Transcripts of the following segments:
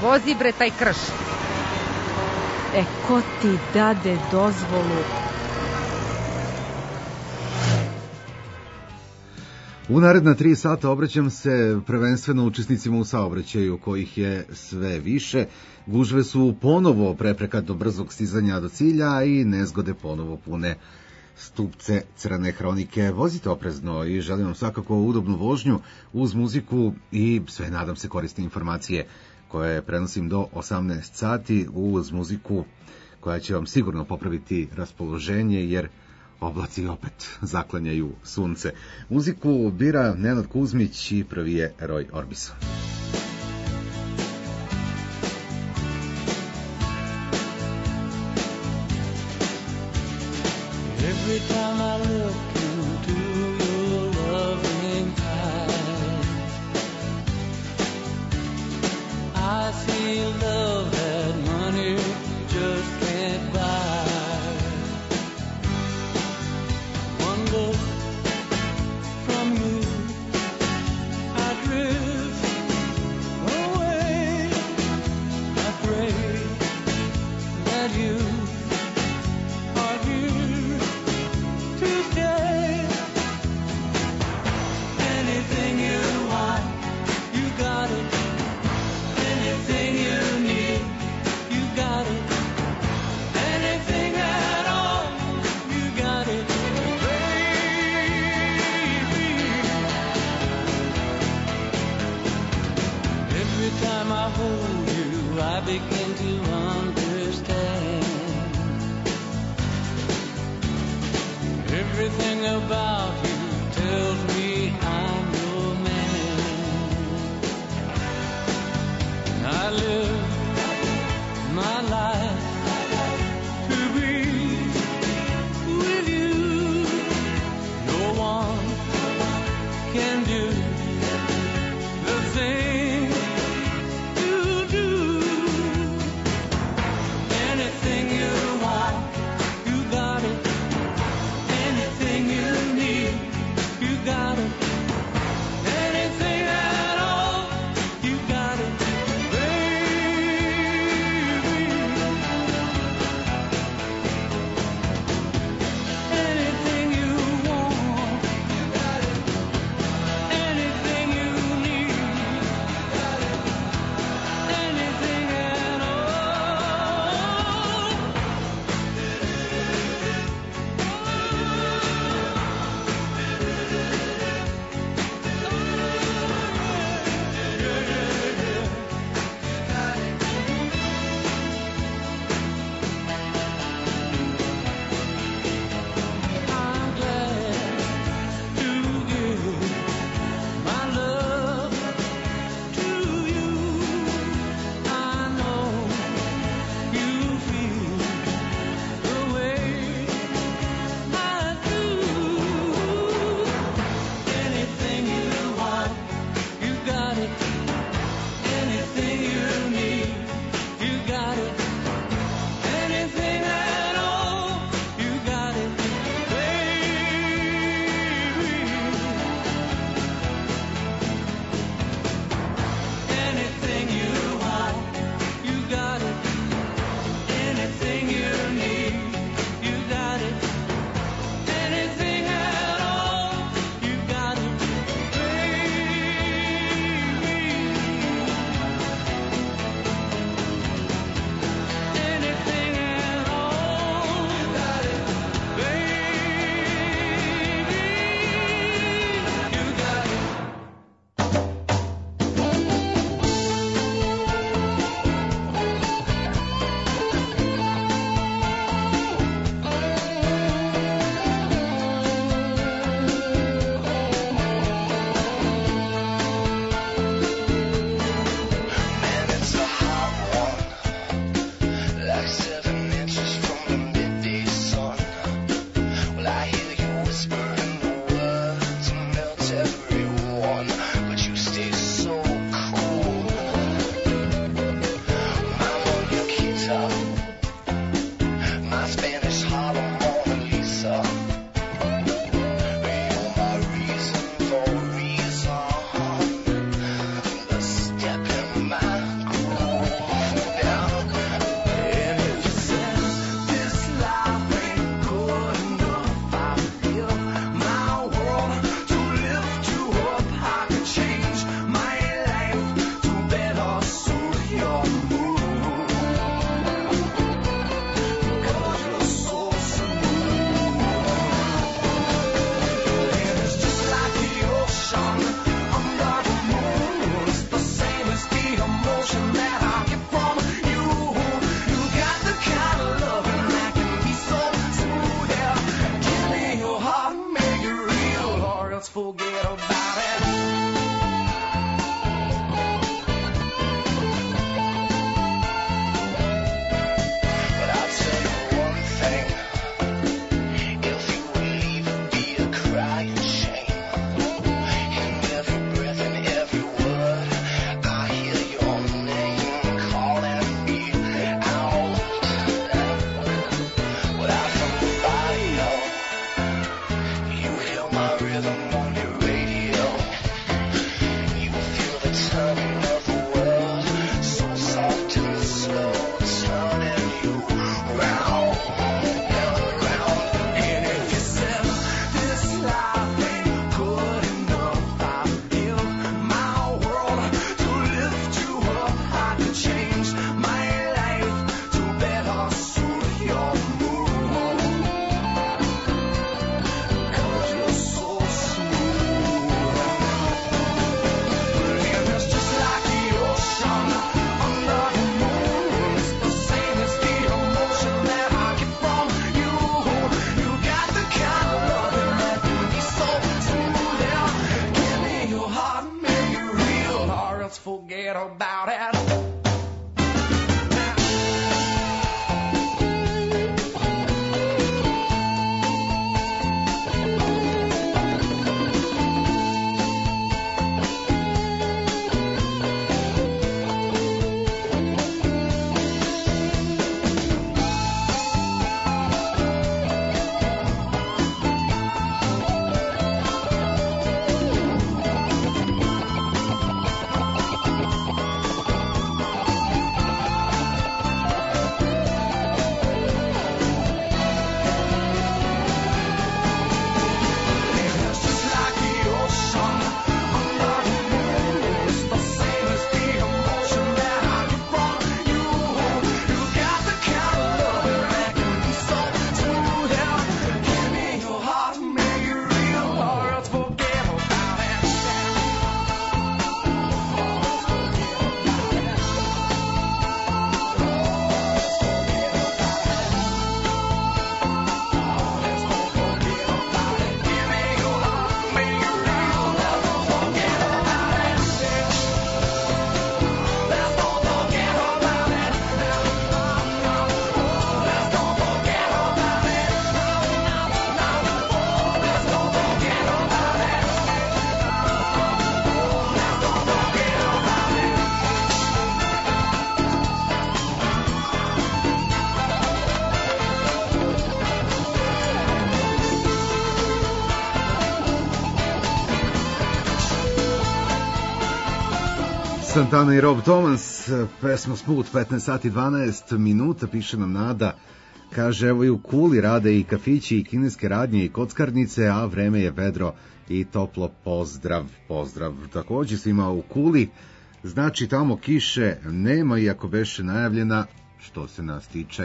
vozi bre taj krš. Ko ti dade dozvolu? U naredna 3 sata obraćam se prvenstveno učesnicima u saobraćaju, kojih je sve više. Gužve su ponovo prepreka do brzog stizanja do cilja i nezgode ponovo pune stupce crne hronike. Vozite oprezno i želim vam svakako udobnu vožnju uz muziku i sve, nadam se, korisne informacije koje prenosim do 18 sati uz muziku koja će vam sigurno popraviti raspoloženje, jer oblaci opet zaklanjaju sunce. Muziku bira Nenad Kuzmić i prvi je Roy Orbison. Every time I look into your loving eyes, I see love that money just can't buy. One look from you, I drift away. I pray that you are here to stay. Anything you want, you got it. Anything you need, you got it. Anything at all, you got it, baby. Every time I hold you, I begin to understand. Everything about you tells me I'm your man. I live my life to be with you. No one can do the thing you do. else forget about it. But I'll tell you one thing. If you would leave, it'd be a crying shame. In every breath and every word, I hear your name calling me out. Without somebody else, you hear my rhythm on your radio. You will feel the turning of the world, so soft and slow, turning you round and around. And if you said this life ain't good enough, I built my world to lift you up. I could change my life to better suit your mood. 'Cause you're so smooth. And it's just like the ocean under the moon. It's the same as the emotion that I get from you. You got the kind of love that make me so smooth. Yeah. Give me your heart, make it real, or else forget about it. Santana i Rob Thomas, pesma Smooth, 15 sati 12 minuta, piše nam Nada. Kaže, evo i u Kuli rade i kafići i kineske radnje i kockarnice, a vreme je vedro i toplo. Pozdrav, pozdrav. Takođe svima u Kuli, znači tamo kiše nema, iako beše najavljena, što se nas tiče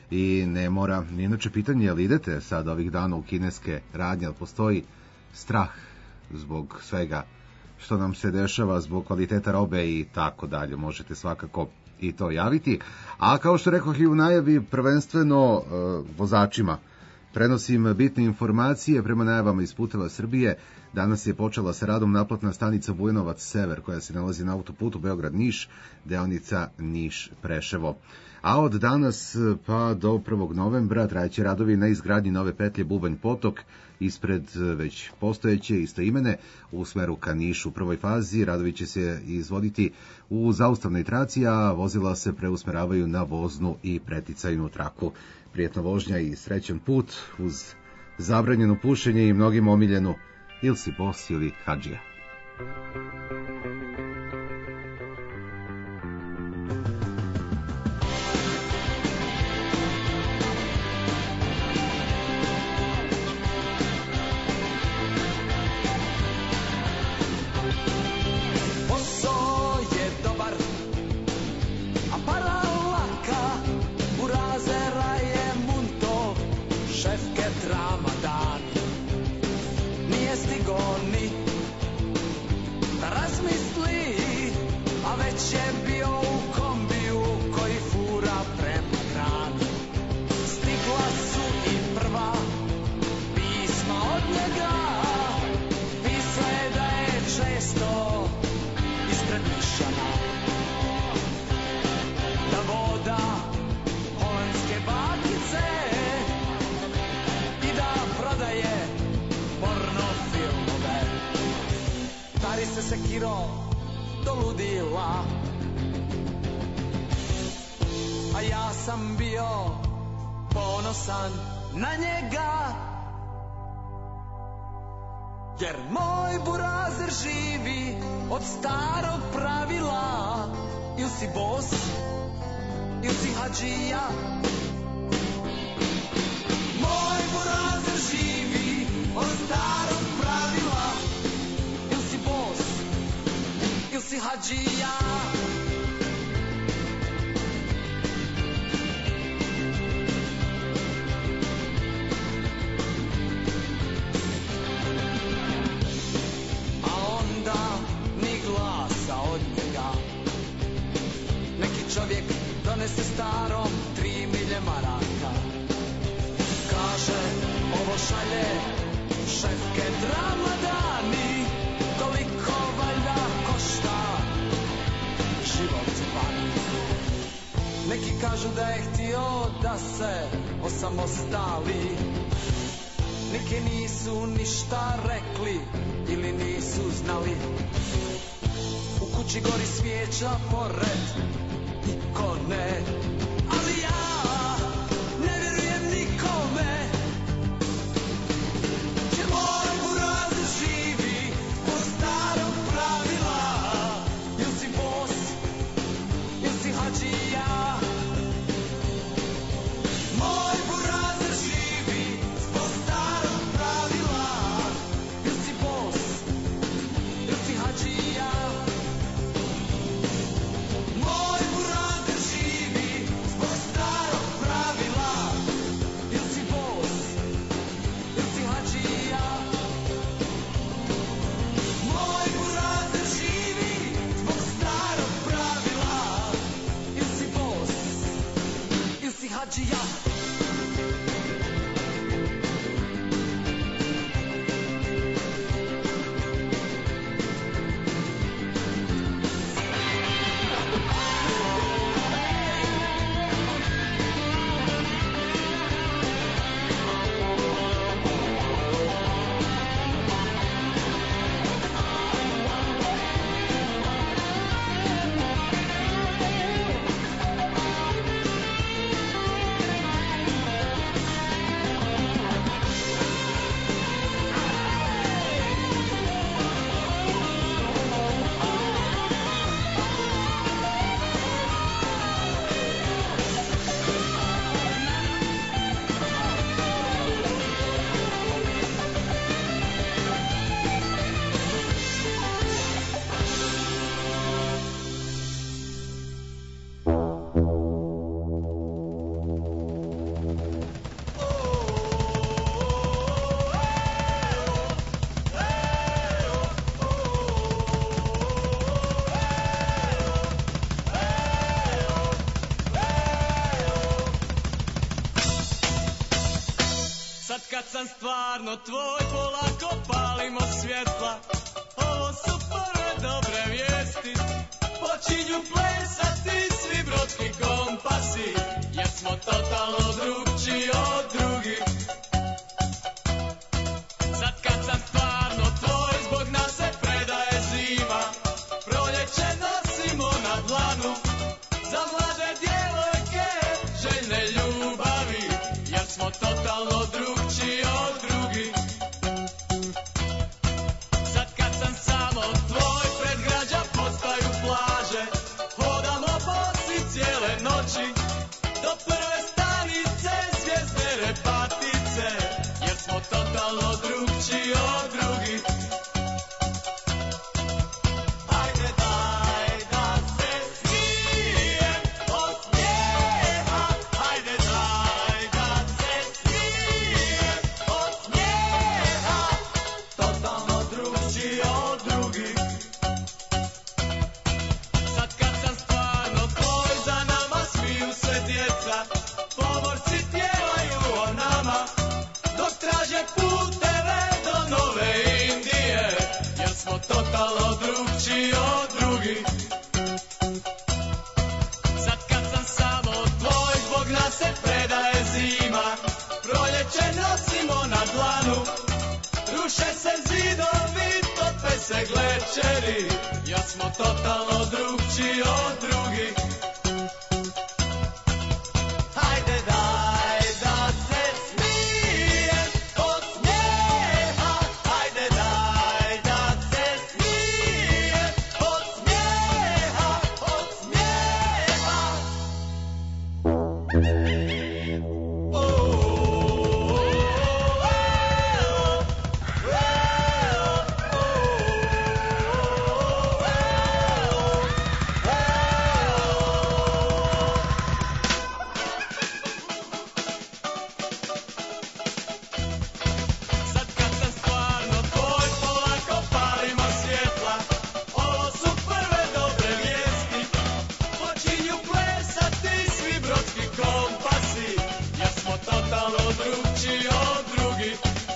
i ne mora. Inače, pitanje je li idete sad ovih dana u kineske radnje, ali postoji strah zbog svega što nam se dešava, zbog kvaliteta robe i tako dalje. Možete svakako i to javiti. A kao što rekao i u najavi, prvenstveno vozačima prenosim bitne informacije prema najavama iz Puteva Srbije. Danas je počela sa radom naplatna stanica Bujanovac Sever, koja se nalazi na autoputu Beograd-Niš, deonica Niš-Preševo. A od danas pa do 1. novembra trajeće radovi na izgradnji nove petlje Bubanj Potok ispred već postojeće istoimene u smeru ka Nišu. U prvoj fazi radovi će se izvoditi u zaustavnoj traci, a vozila se preusmeravaju na voznu i preticajnu traku. Prijetna vožnja i srećan put uz zabranjeno pušenje i mnogim omiljenu ili si bos ili hadžija. Stigla su i prva pisma od njega, se sekiro do ludila, a ja sam bio ponosan na njega, jer moj burazer živi od starog pravila. Ili si bos, ili si hadžija. Moj burazer živi od starog pravila. Ili si bos, ili si hadžija. Čovjek donese starom 3 milje maraka. Kaže, ovo šalje šefke Dramadani. Koliko valjda košta život vani. Neki kažu da je htio da se osamostali. Neki nisu ništa rekli ili nisu znali. U kući gori svijeća pored ikone, ali ja ne vjerujem nikome, jer moj burazer živi po starom pravila. Ili si bos, ili si hadžija. Moj burazer živi po starom pravila. Ili si bos, ili si hadžija. Hadžija. Sam stvarno tvoj, polako palimo svjetla. Ovo su prve dobre vijesti. Počinju plesati svi brodski kompasi, jer smo totalno drugčiji od drugih. Sad kad sam stvarno tvoj, zbog nas se predaje zima. Proljeće nosimo na dlanu za mlade djevojke željne ljubavi, jer smo totalno drugčiji od drugih. Sad kad sam samo tvoj, pred građa postaju plaže. Hodamo bosi cijele noći do prve stanice zvijezde Repatice, jer smo totalno drugčiji od drugih. Ajde daj da se smijem od smijeha, ajde daj da se smijem od smijeha, totalno drugčiji od drugih. Sad kad sam stvarno tvoj, za nama smiju se djeca, pomorci pjevaju o nama, dok traže puteve do Nove Indije, jer smo totalno drugčiji od drugih. Sad kad sam samo tvoj, zbog nas se predaje zima. Proljeće nosimo na dlanu, ruše se zidovi, tope se gled. večeri, ja smo totalno drugčiji od drugih. Hajde daj da se smijem od smijeha, hajde daj da se smijem od smijeha, od smijeha. Sad kad sam stvarno tvoj, polako palimo svjetla. Ovo su prve dobre vijesti. Počinju plesati svi brodski kompasi. Ja smo totalno drugčiji od drugih.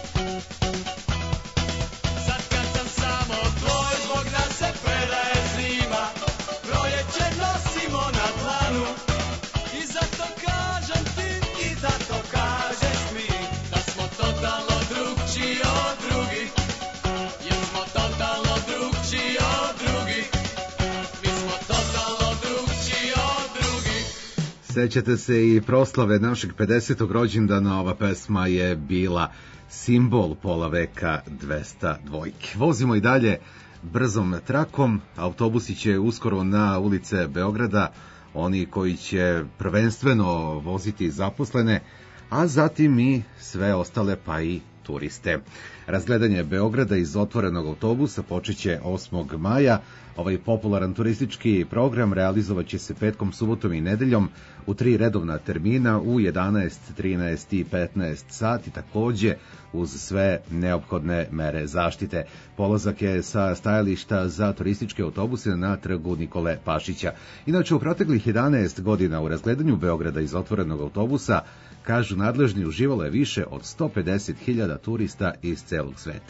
Sad kad sam samo tvoj, zbog nas se predaje zima. Proljeće nosimo na dlanu. I zato kažem ti, i zato kažeš mi, da smo totalno drugčiji od drugih. Jer smo totalno drugčiji od drugih. Mi smo totalno drugčiji od drugih. Sećate se i proslave našeg 50. rođendana, ova pesma je bila simbol pola veka 200 dvojke. Vozimo i dalje brzom trakom, autobusi će uskoro na ulice Beograda, oni koji će prvenstveno voziti zaposlene, a zatim i sve ostale pa i turiste. Razgledanje Beograda iz otvorenog autobusa počeće 8. maja. Ovaj popularan turistički program realizovat će se petkom, subotom i nedeljom u 3 redovna termina u 11, 13 i 15 sati, takođe uz sve neophodne mere zaštite. Polazak je sa stajališta za turističke autobuse na trgu Nikole Pašića. Inače, u proteklih 11 godina u razgledanju Beograda iz otvorenog autobusa, kažu nadležni, uživalo je više od 150.000 turista iz celog sveta.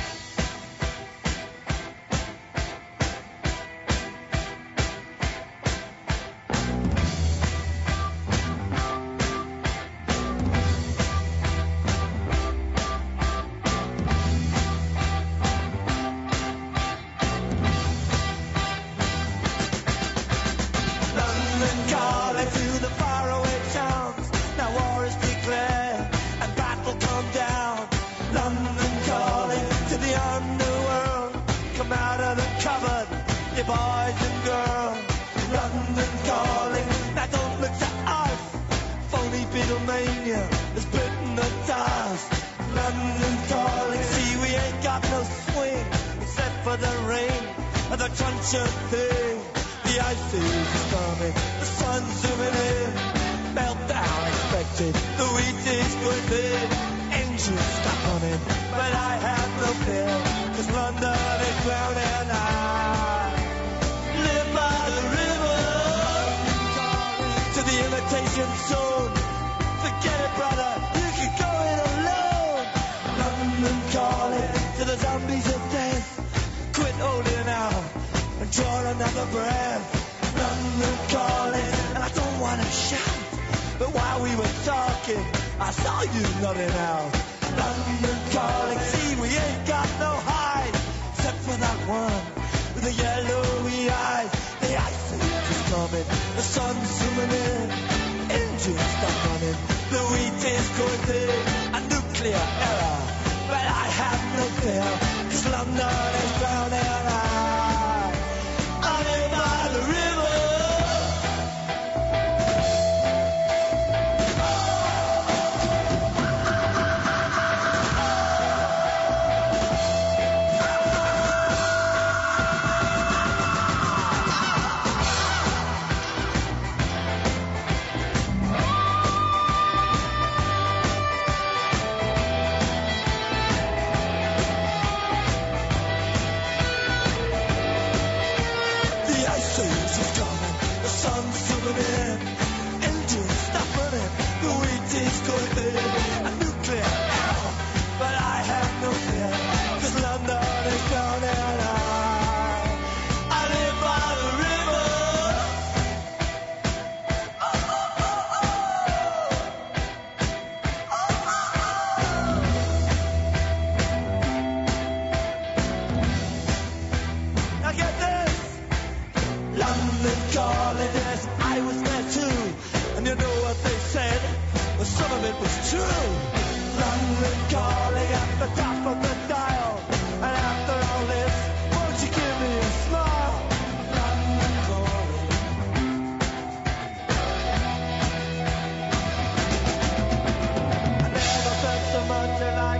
London calling to the faraway towns. Now war is declared and battle come down. London calling to the underworld. Come out of the cupboard, you boys and girls. London calling, now don't look to us. Phony Beatlemania has bitten the dust. London calling, see we ain't got no swing except for the rain and the crunch of thing. The ice age is coming, the sun's zooming in. Meltdown expected, the wheat is going thin. Engines stop running, but I have no fear, 'cause London is drowning. I live by the river, to the imitation zone. Forget it, brother, you can go it alone. London calling to the zombies of death. Quit holding out and draw another breath. London calling, and I don't want to shout, but while we were talking, I saw you nodding out. London calling, see we ain't got no hide, except for that one with the yellowy eyes. The ice age is coming, the sun's zooming in, engines stop running, the wheat is going thin, a nuclear error, but I have no fear, 'cause London is drowning. I live by the river. true. London calling at the top of the dial. And after all this, won't you give me a smile? London calling. I never felt so much alike.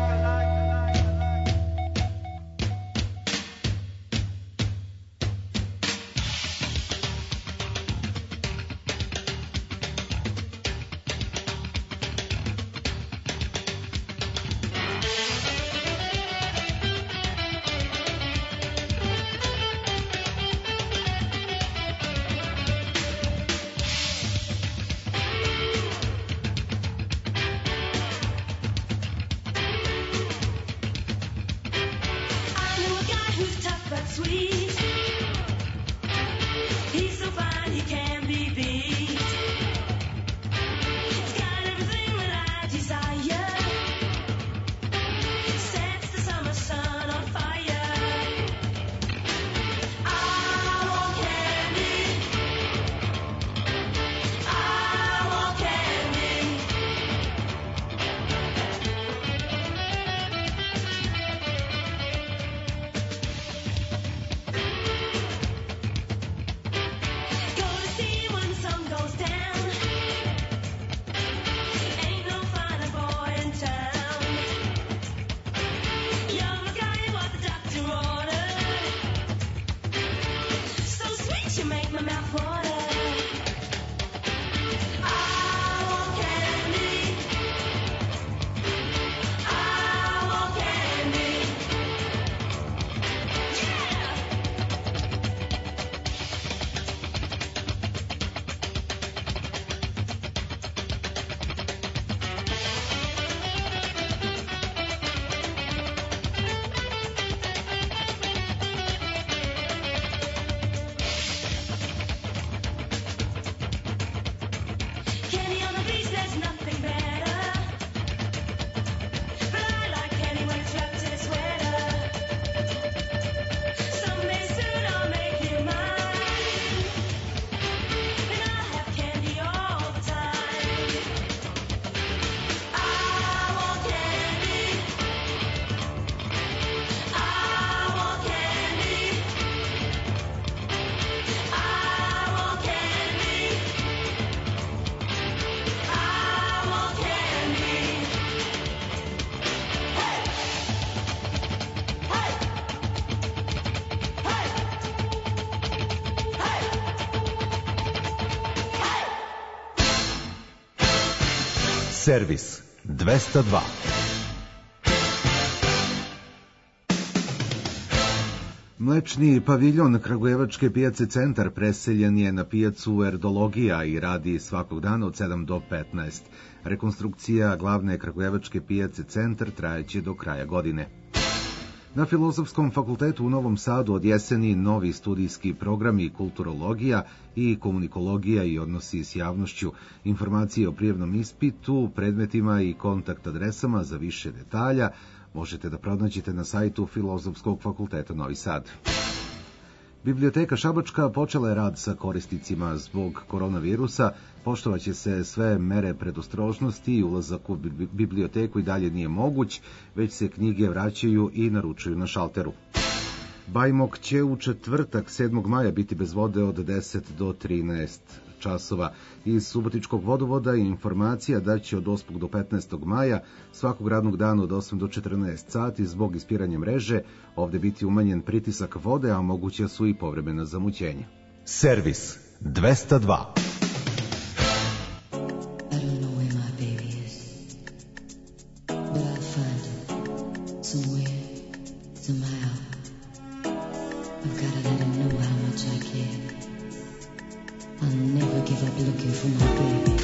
Servis 202. Mlečni paviljon Kragujevačke pijace Centar preseljen je na pijacu Erdologija i radi svakog dana od 7 do 15. Rekonstrukcija glavne Kragujevačke pijace Centar trajeće do kraja godine. Na Filozofskom fakultetu u Novom Sadu od jeseni novi studijski programi kulturologija i komunikologija i odnosi s javnošću. Informacije o prijemnom ispitu, predmetima i kontakt adresama za više detalja možete da pronađete na sajtu Filozofskog fakulteta Novi Sad. Biblioteka Šabačka počela je rad sa korisnicima zbog koronavirusa, poštovaće se sve mere predostrožnosti i ulazak u biblioteku i dalje nije moguć, već se knjige vraćaju i naručuju na šalteru. Bajmok će u četvrtak 7. maja biti bez vode od 10 do 13 časova. Iz Subotičkog vodovoda je informacija da će od 8. do 15. maja svakog radnog dana od 8 do 14 sati zbog ispiranja mreže ovde biti umanjen pritisak vode, a moguće su i povremena zamućenja. Servis 202. Looking for my baby.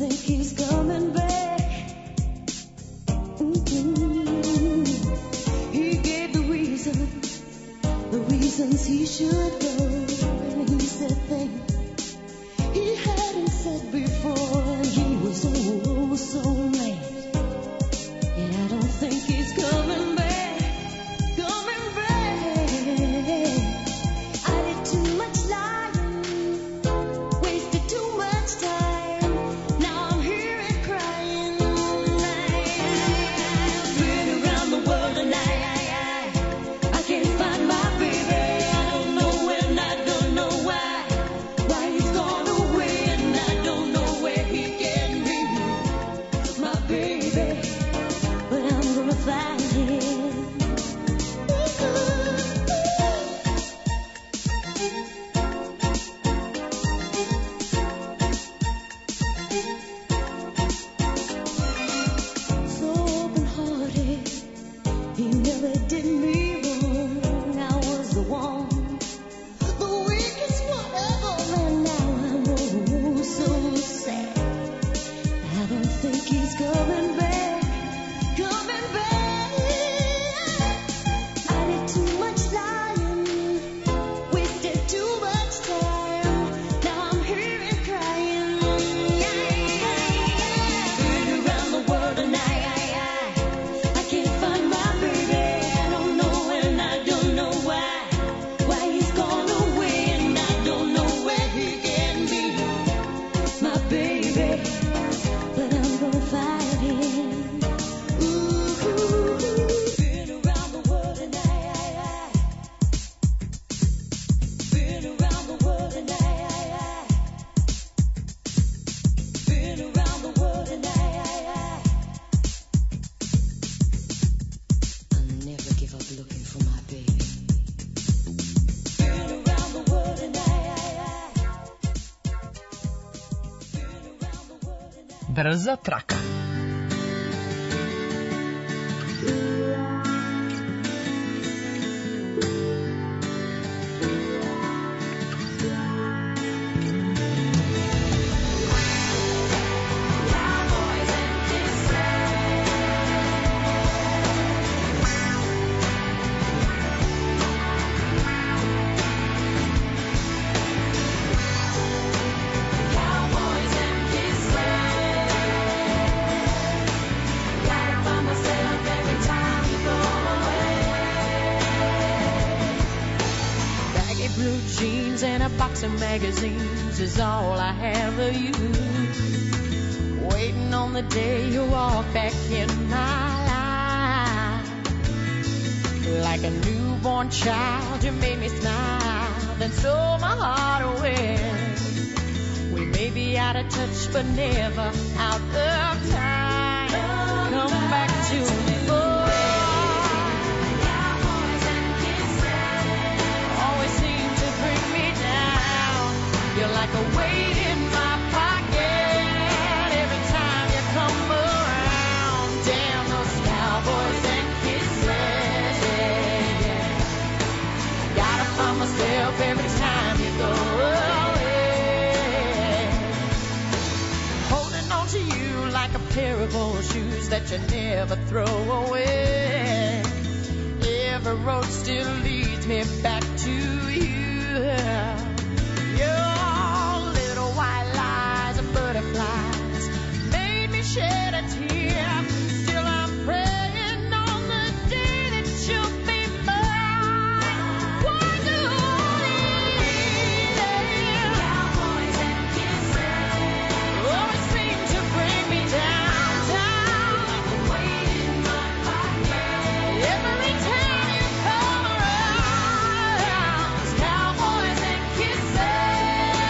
think he's coming back. He gave the reasons he should go, and he said things he hadn't said before, and he was oh so mad. And I don't think he's coming back, coming back. I did too much lying, wasted too much time. Now I'm here and crying. I've been around the world and I can't find my baby. I don't know when, I don't know why he's gone away, and I don't know where he can be, my baby. But I'm gonna find him. So open-hearted, he never did me wrong. I was the one, the weakest one ever, and now I'm oh so sad. I don't think he's coming back, coming back. I did too much lying, wasted too much time. Now I'm here and crying. Been around the world and I can't find my baby. I don't know and I don't know why he's gone away, and I don't know where he can be, my baby. But I'm gonna find him. Been around the world and been around the world and been around the world and I'll never give up looking for my baby. Been around the world and been around the world and Brza traka. Cowboys and kisses. Gotta find myself every time you go away. Baggy blue jeans and a box of magazines is all I have of you. Waiting on the day you walk back in my life. Like a newborn child, you made me smile, then stole my heart away. We may be out of touch, but never out of time. Come back to me, boy. Cowboys and kisses. Always seem to bring me down. You're like a weight in my pocket every time you come around. Damn those cowboys and kisses, yeah, yeah. Gotta find myself every time you go away. Holding on to you like a pair of old shoes that you never throw away. Every road still leads me back to you. Your little white lies and butterflies made me shed a tear. Still I'm praying on the day that you'll be mine. Why do Cowboys and kisses. always seem to bring me down, down? Weight in my pocket. Every time you come around, cowboys and kisses.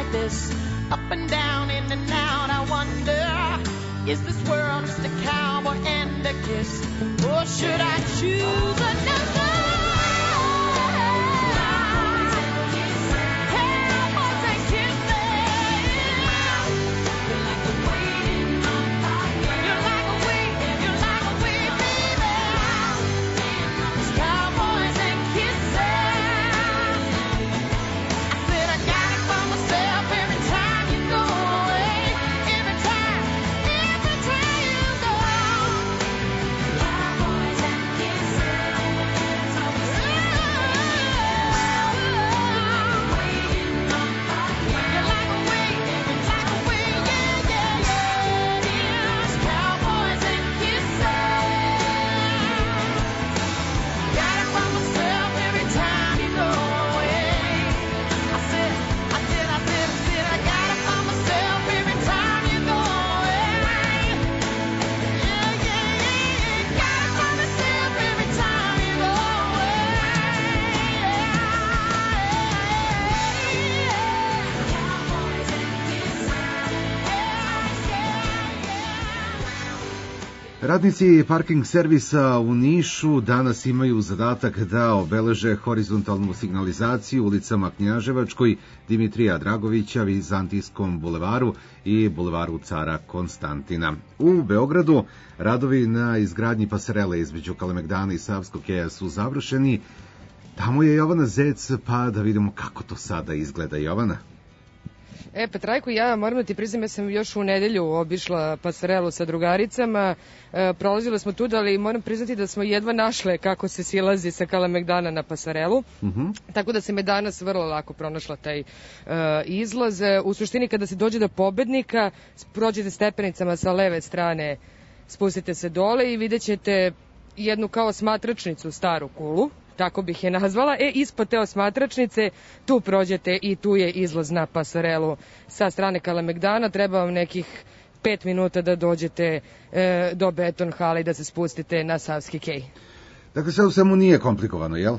this, up and down, in and out. I wonder, is this world just a cowboy and a kiss, or should I choose another? Radnici parking servisa u Nišu danas imaju zadatak da obeleže horizontalnu signalizaciju ulicama Knjaževačkoj, Dimitrija Dragovića, Vizantijskom bulevaru i bulevaru Cara Konstantina. U Beogradu radovi na izgradnji pasarele između Kalemegdana i Savskog keja su završeni. Tamo je Jovana Zec, pa da vidimo kako to sada izgleda. Jovana? Petrajko, ja moram da ti priznam, ja sam još u nedelju obišla pasarelu sa drugaricama, prolazile smo tu, ali moram priznati da smo jedva našle kako se silazi sa Kalemegdana na pasarelu, tako da se me danas vrlo lako pronašla taj izlaz. U suštini, kada se dođe do Pobednika, prođete stepenicama sa leve strane, spustite se dole i vidjet ćete jednu kao smatračnicu, staru kulu, tako bih je nazvala. Ispod te osmatračnice tu prođete i tu je izlaz na pasarelu sa strane Kalemegdana. Treba vam nekih 5 minuta da dođete do Beton hale i da se spustite na Savski kej. Dakle, sve u svemu nije komplikovano, jel?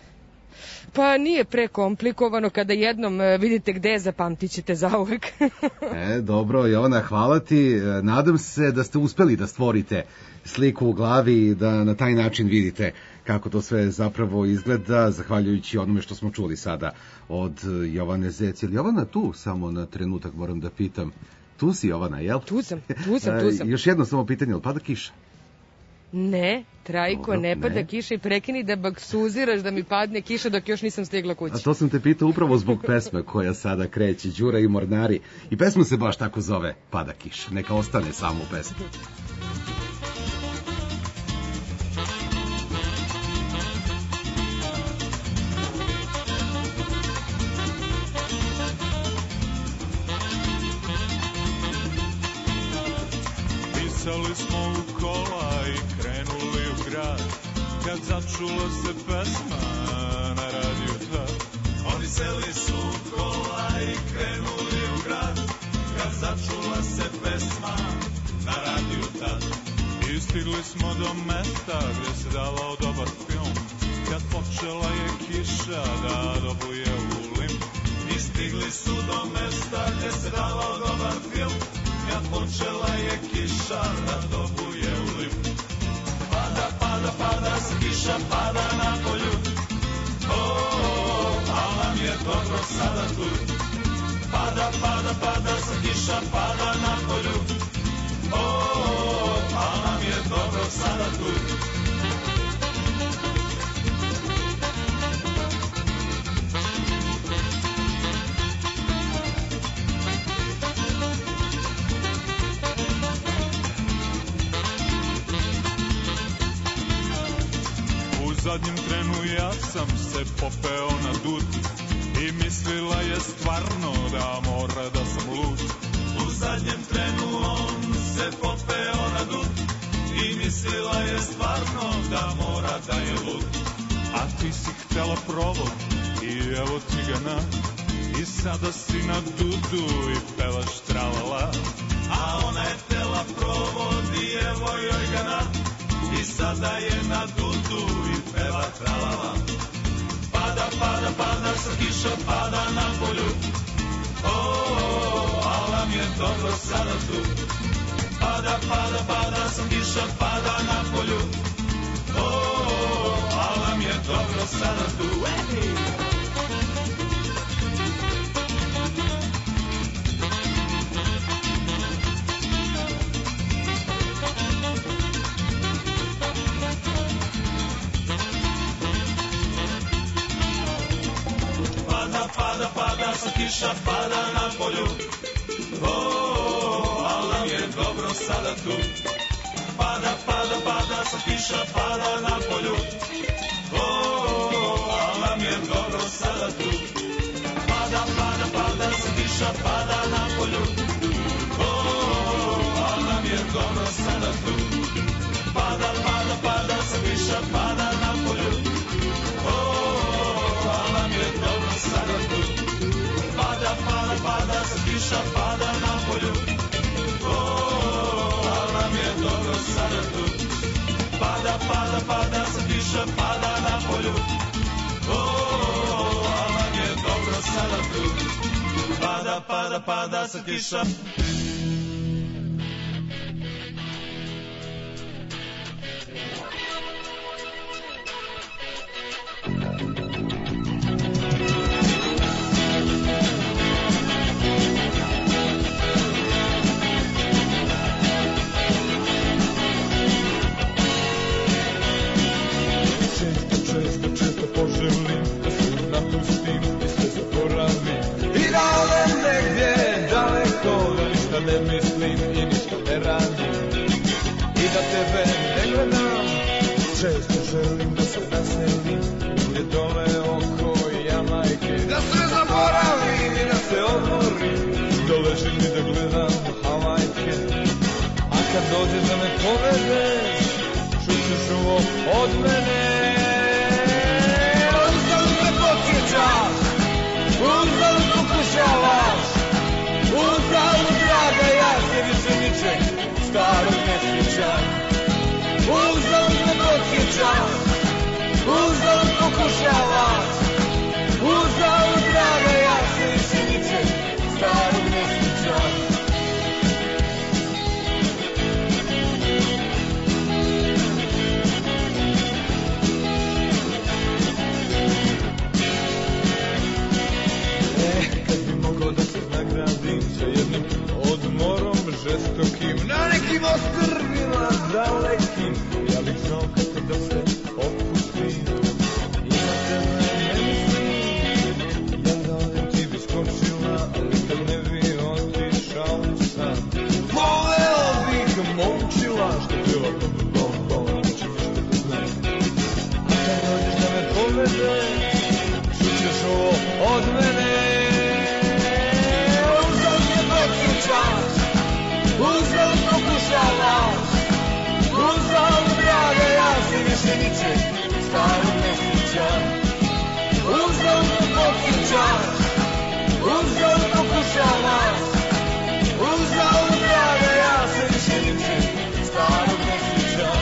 Pa nije prekomplikovano, kada jednom vidite gde je, zapamtit ćete zauvek. Dobro, Jovana, hvala ti. Nadam se da ste uspeli da stvorite sliku u glavi i da na taj način vidite kako to sve zapravo izgleda, zahvaljujući onome što smo čuli sada od Jovane Zec. Je li Jovana tu? Samo na trenutak moram da pitam. Tu si, Jovana, jel? Tu sam. Još jedno samo pitanje, ali pada kiša? Ne, Trajko, dobro, ne pada kiša i prekini da baksuziraš da mi padne kiša dok još nisam stigla kući. A to sam te pitao upravo zbog pesme koja sada kreće, Đura i Mornari. I pesma se baš tako zove, Pada kiša. Neka ostane samo u pesmi. Pisali smo u kola i krenuli u grad, kad začula se pesma na radiju tad. Oni seli su u kola i krenuli u grad, kad začula se pesma na radiju tad. I stigli smo do mesta gdje se davao dobar film, kad počela je kiša da dobuje u lim. I stigli su do mesta gdje se davao dobar film, kad počela je kiša da dobuje u lim. Pada, pada, pada, kiša pada na polju. Ali nam je dobro sada tu. Pada, pada, pada, kiša pada na polju. Ali nam je dobro sada tu. U zadnjem trenu ja sam se popeo na dud i mislila je stvarno da mora da sam lud. U zadnjem trenu on se popeo na dud i mislila je stvarno da mora da je lud. A ti si htela provod i evo ti ga na, i sada si na dudu i pevaš tralala. A ona je htela provod i evo joj ga na, i sada je na dudu i peva tralala. Pada, pada, pada, sa kiša pada na polju. dobro sada tu. Pada, pada, pada, sam kiša pada na polju. Al nam je dobro sada tu. Pada, pada, pada, sam kiša pada na polju. Al nam je dobro sada tu. Pada, pada, pada, sam kiša pada na polju. Al nam je dobro sada tu. Pada, pada, pada, sam kiša pada na polju. Al nam je dobro sada tu. Pada, pada, pada, sam kiša pada na polju. Al nam je dobro sada tu. Pada, pada, pada, sam kiša pada na polju. Al nam je dobro sada tu. Pada, pada, pada, sam kiša pada na polju. Al nam je dobro sada tu. Pada, pada, pada, sam kiša. Često poželim da se napustim i sve zaboravim i da odem negdje daleko, da ništa ne mislim i ništa ne radim i da tebe ne gledam. Često želim da se naselim gdje dole oko Jamajke, da se zaboravim i da se odmorim, da ležim i da gledam Havajke. A kad dođeš da me povedeš, čućeš ovo od mene. Uzalud pokušavaš, uzalud draga, ja se više ničeg starog ne sjećam. Uzalud me podsjećaš, uzalud pokušavaš, uzalud draga, ja se više ničeg starog ne sjećam. Sa jednim odmorom žestokim na nekim ostrvima dalekim, ja bih znao kako da se opustim i na tebe ne mislim. Ja da odem ti bi skočila, ali da ne bi otišao sam. Voleo bih momčila što pjeva bom bom, neću ništa da znam. A kad dođeš da me povedeš, čućeš ovo od mene. Uzalud pokušavaš, uzalud draga, ja se više ničeg starog ne sjećam. Uzalud me podsjećaš, uzalud pokušavaš, uzalud draga, ja se više ničeg starog ne sjećam.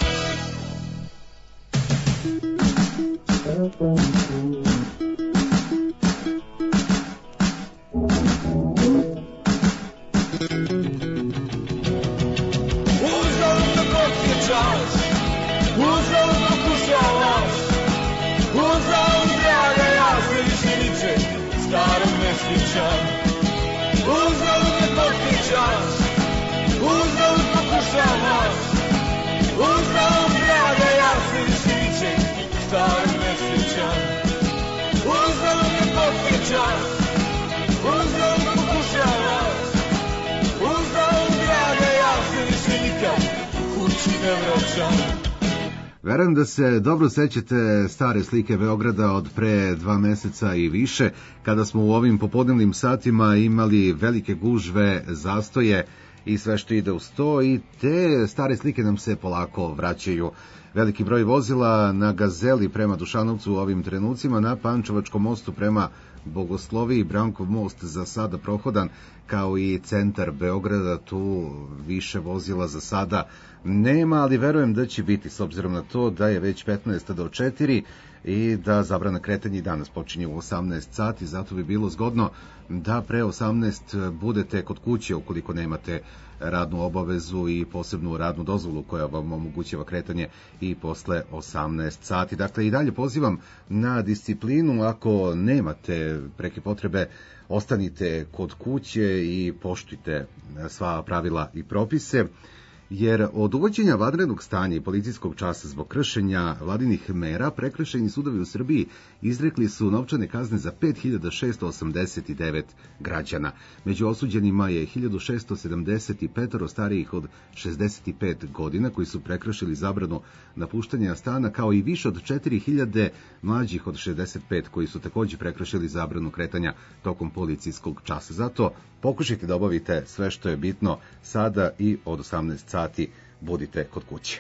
Uzalud pokušavaš, uzalud draga, ja se više ničeg starog ne sjećam. Uzalud me podsjećaš, uzalud pokušavaš, uzalud draga, ja se više ničeg starog ne sjećam. Uzalud me podsjećaš, uzalud pokušavaš, uzalud draga, ja se više nikad kući ne vraćam. Verujem da se dobro sećate stare slike Beograda od pre 2 meseca i više, kada smo u ovim popodnevnim satima imali velike gužve, zastoje i sve što ide uz to, i te stare slike nam se polako vraćaju. Veliki broj vozila na Gazeli prema Dušanovcu u ovim trenucima, na Pančevačkom mostu prema Bogosloviji, Brankov most za sada prohodan, kao i centar Beograda, tu više vozila za sada nema, ali verujem da će biti, s obzirom na to da je već 15 do 4, i da zabrana kretanja i danas počinje u 18 sati, zato bi bilo zgodno da pre 18 budete kod kuće ukoliko nemate radnu obavezu i posebnu radnu dozvolu koja vam omogućava kretanje i posle 18 sati. Dakle, i dalje pozivam na disciplinu, ako nemate preke potrebe, ostanite kod kuće i poštujte sva pravila i propise, jer od uvođenja vanrednog stanja i policijskog časa zbog kršenja vladinih mera, prekršajni sudovi u Srbiji izrekli su novčane kazne za 5689 građana. Među osuđenima je 1675 starijih od 65 godina koji su prekršili zabranu napuštanja stana, kao i više od 4000 mlađih od 65 koji su takođe prekršili zabranu kretanja tokom policijskog časa. Zato pokušajte da obavite sve što je bitno sada i od 18 sati budite kod kuće.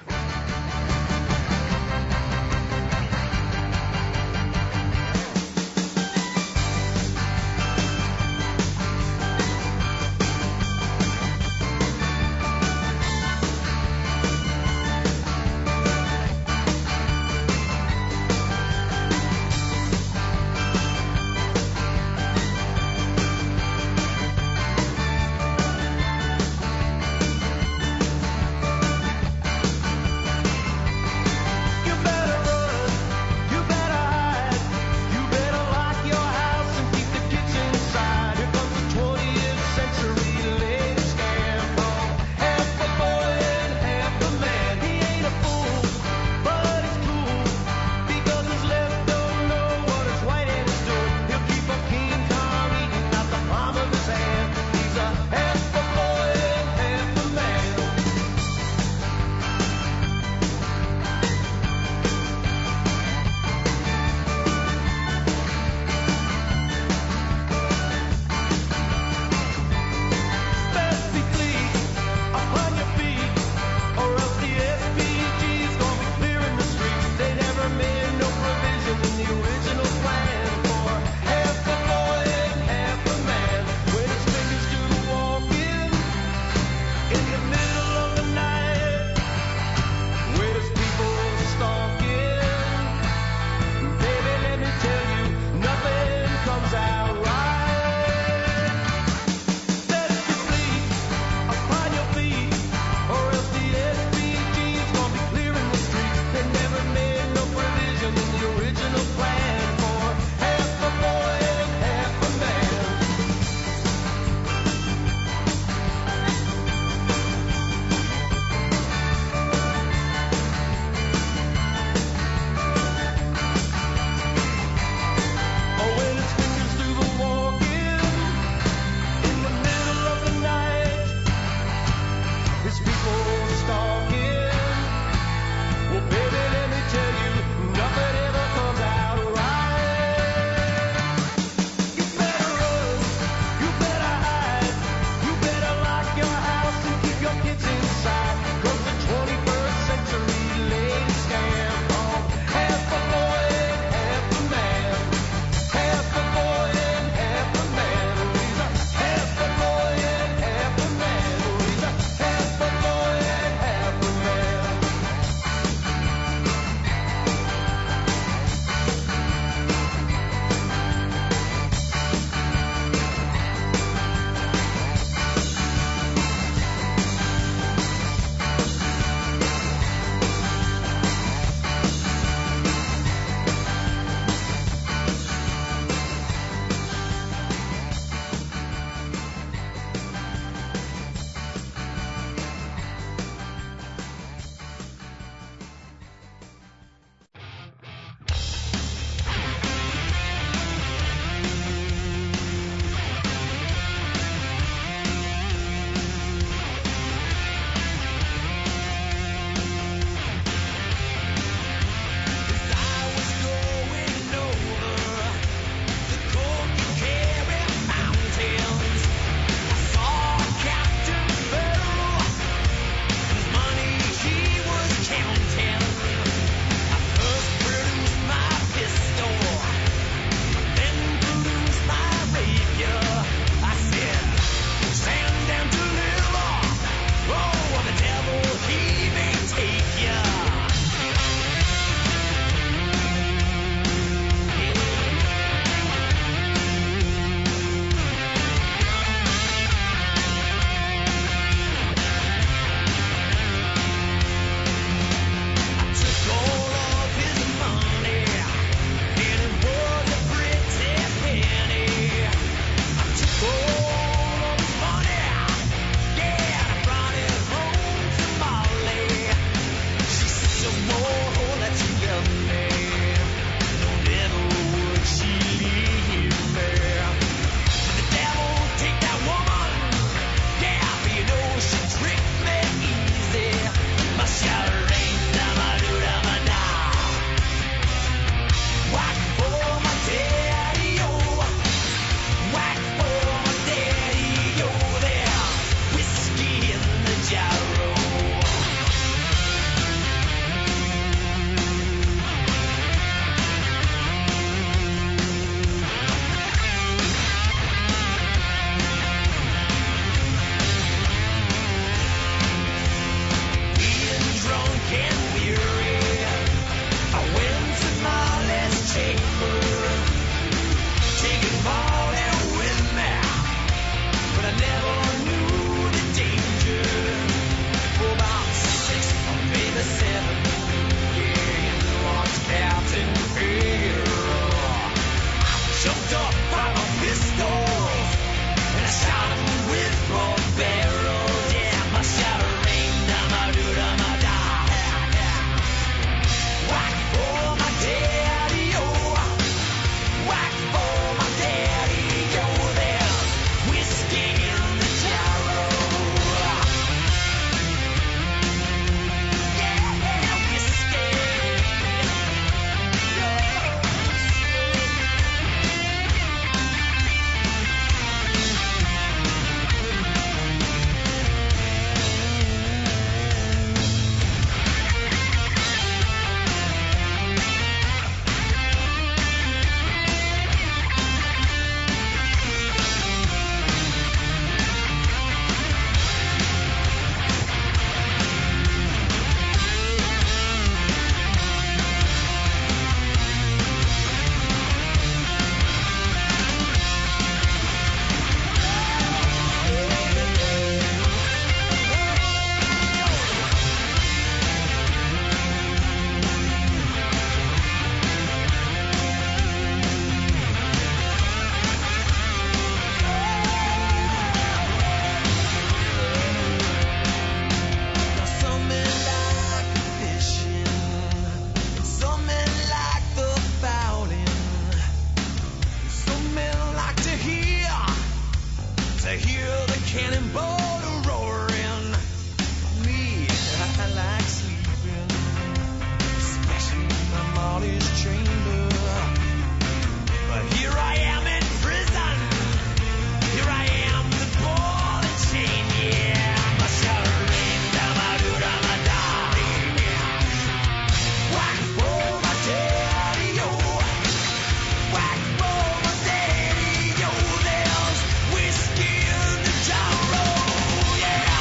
I hear the cannonball roaring. Me, I like sleeping, especially in my Molly's chamber. But here I am in prison. Here I am, the ball and chain. Yeah, I'm a surrender, my duda, my darling. Whack for my daddy, yo. Whack for my daddy, yo. There's whiskey in the jar, yeah.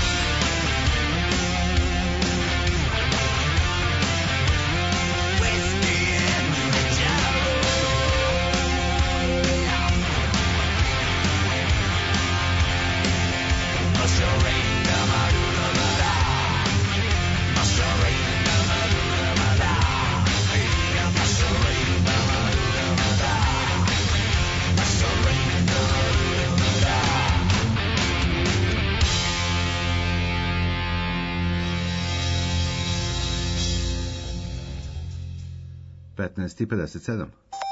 Whiskey in the jar, yeah. My surrender, my duda, my da. My surrender, my duda, my da. Yeah, my surrender, my duda, my da. My surrender, my duda, my da. 15:57.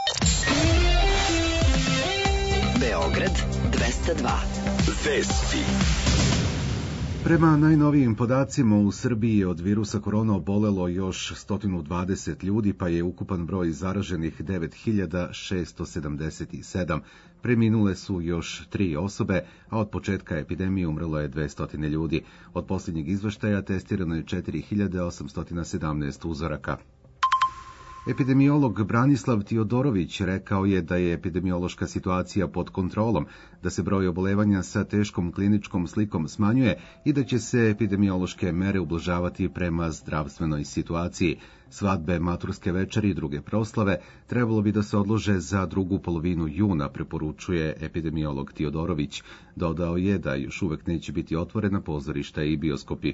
Beograd 202. Vesti. Prema najnovijim podacima u Srbiji je od virusa korona obolelo još 120 ljudi, pa je ukupan broj zaraženih 9677. Preminule su još 3 osobe, a od početka epidemije umrlo je 200 ljudi. Od posljednjeg izveštaja testirano je 4817 uzoraka. Epidemiolog Branislav Tiodorović rekao je da je epidemiološka situacija pod kontrolom, da se broj obolevanja sa teškom kliničkom slikom smanjuje i da će se epidemiološke mere ublažavati prema zdravstvenoj situaciji. Svadbe, maturske večeri i druge proslave trebalo bi da se odlože za drugu polovinu juna, preporučuje epidemiolog Tiodorović. Dodao je da još uvek neće biti otvorena pozorišta i bioskopi.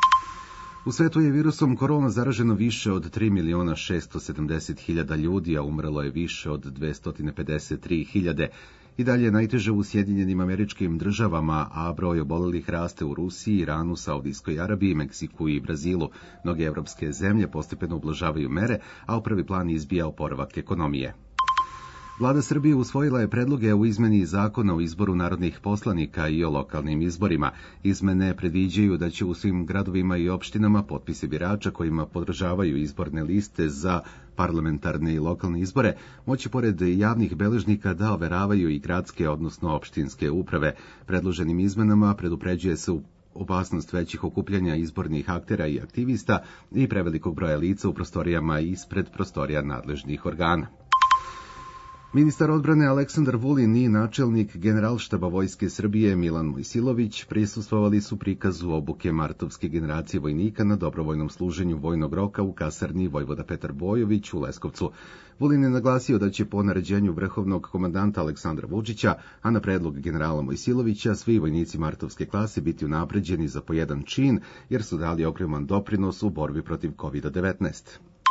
U svetu je virusom korona zaraženo više od 3.670.000 ljudi, a umrlo je više od 253.000. I dalje je najteže u Sjedinjenim Američkim Državama, a broj obolelih raste u Rusiji, Iranu, Saudijskoj Arabiji, Meksiku i Brazilu. Mnoge evropske zemlje postepeno ublažavaju mere, a u prvi plan izbija oporavak ekonomije. Vlada Srbije usvojila je predloge u izmeni zakona o izboru narodnih poslanika i o lokalnim izborima. Izmene predviđaju da će u svim gradovima i opštinama potpise birača kojima podržavaju izborne liste za parlamentarne i lokalne izbore moći pored javnih beležnika da overavaju i gradske, odnosno opštinske uprave. Predloženim izmenama predupređuje se opasnost većih okupljanja izbornih aktera i aktivista i prevelikog broja lica u prostorijama ispred prostorija nadležnih organa. Ministar odbrane Aleksandar Vulin i načelnik Generalštaba Vojske Srbije Milan Mojsilović prisustvovali su prikazu obuke martovske generacije vojnika na dobrovoljnom služenju vojnog roka u kasarni Vojvoda Petar Bojović u Leskovcu. Vulin je naglasio da će po naređenju vrhovnog komandanta Aleksandra Vučića, a na predlog generala Mojsilovića, svi vojnici martovske klase biti unapređeni za po jedan čin, jer su dali ogroman doprinos u borbi protiv COVID-19.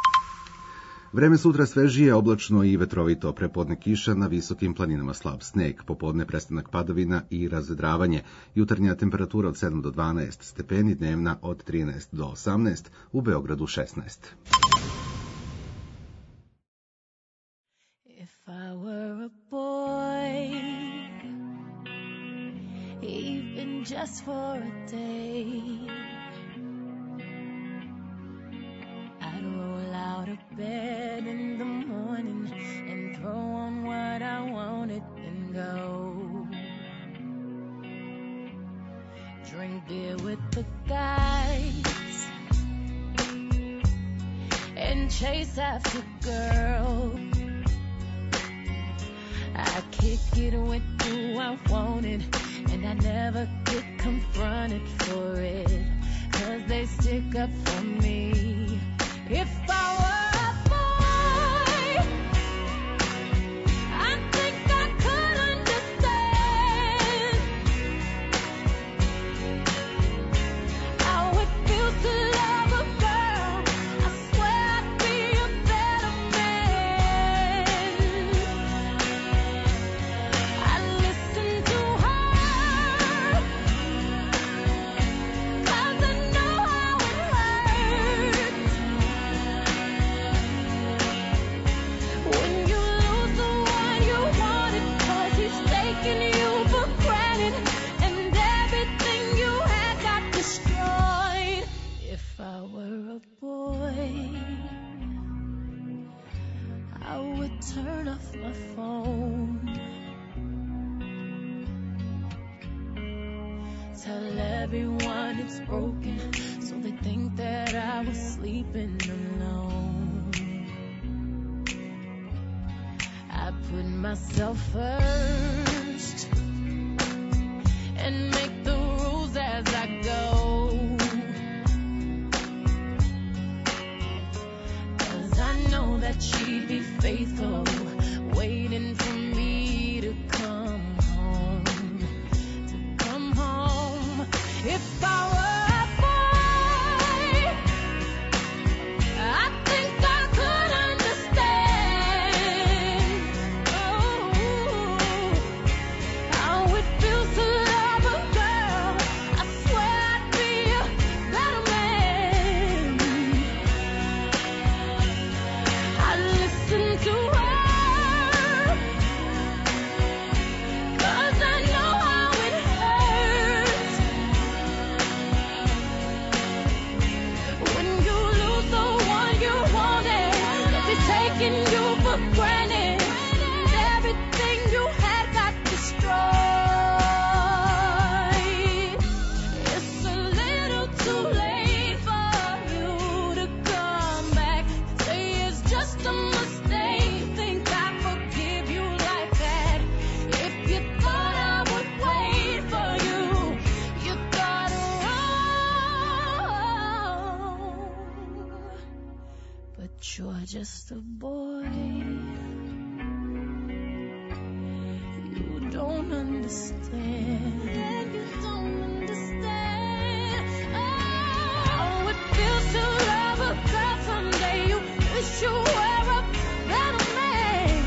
Vreme sutra svežije, oblačno i vetrovito, prepodne kiša, na visokim planinama slab sneg, popodne prestanak padavina i razvedravanje, jutarnja temperatura od 7 do 12 stepeni, dnevna od 13 do 18, u Beogradu 16. If I were a boy, even just for a day, I'd roll out of bed in the morning and throw on what I wanted and go. Drink beer with the guys and chase after girls. I kick it with who I wanted, and I never get confronted for it, 'cause they stick up for me. If I were a boy, I think I could understand how it feels to love a girl. I swear I'd be a better man. I listen to her, 'cause I know how it hurts. tell everyone it's broken, so they think that I was sleeping alone. I put myself first and make the rules as I go, 'cause I know that she'd be faithful, waiting for me to come home, If I were a boy, I think I could understand how it feels to love a girl. I swear I'd be a better man. I listen to her, 'cause I know how it hurts when you lose the one you wanted. If it's taking you for granted, and everything you had got destroyed. It's a little too late for you to come back. Say it's just a mistake. Think I forgive you like that. If you thought I would wait for you, you thought wrong. But you're just a boy. You don't understand. You don't understand. Oh, it feels to love a girl someday. You wish you were a better man.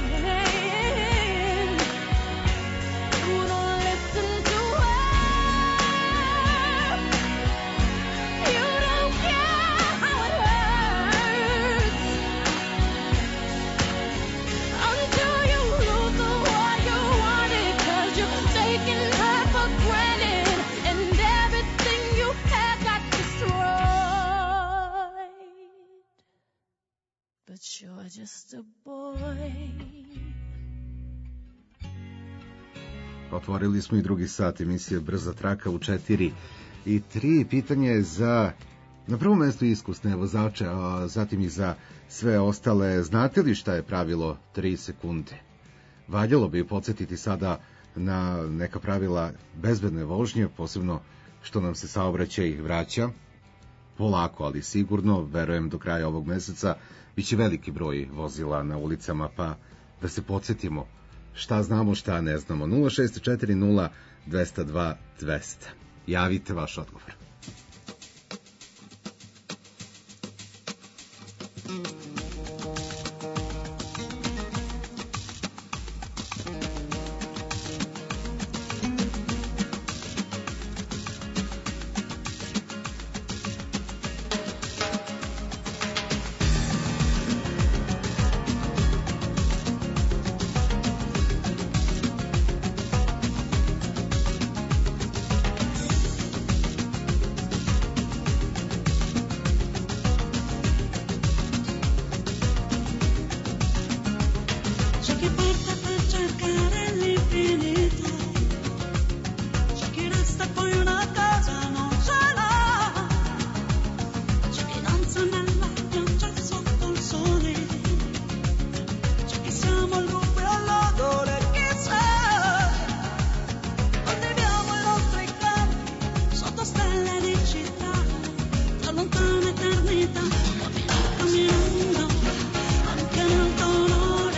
You don't listen to her. You don't care how it hurts until you lose the one you wanted, 'cause you're taking her for granted, and everything you had got destroyed. But you're just a boy. Otvorili smo i drugi sat emisije Brza traka u 4:03. Pitanje je za, na prvom mjestu, iskusne vozače, a zatim i za sve ostale. Znate li šta je pravilo 3 sekunde? Valjalo bi podsjetiti sada na neka pravila bezbedne vožnje, posebno što nam se saobraćaj vraća. Polako, ali sigurno, verujem do kraja ovog meseca, biće veliki broj vozila na ulicama, pa da se podsjetimo šta znamo, šta ne znamo. 0640 202 200. Javite vaš odgovor. C'è chi parte per cercare l'infinito, c'è chi resta poi una casa non ce l'ha, c'è chi danza nella pioggia sotto il sole, c'è chi siamo al buio e all'odore, chissà, arriviamo ai nostri campi sotto stelle di città, da lontana eternità, camminando, anche nel dolore.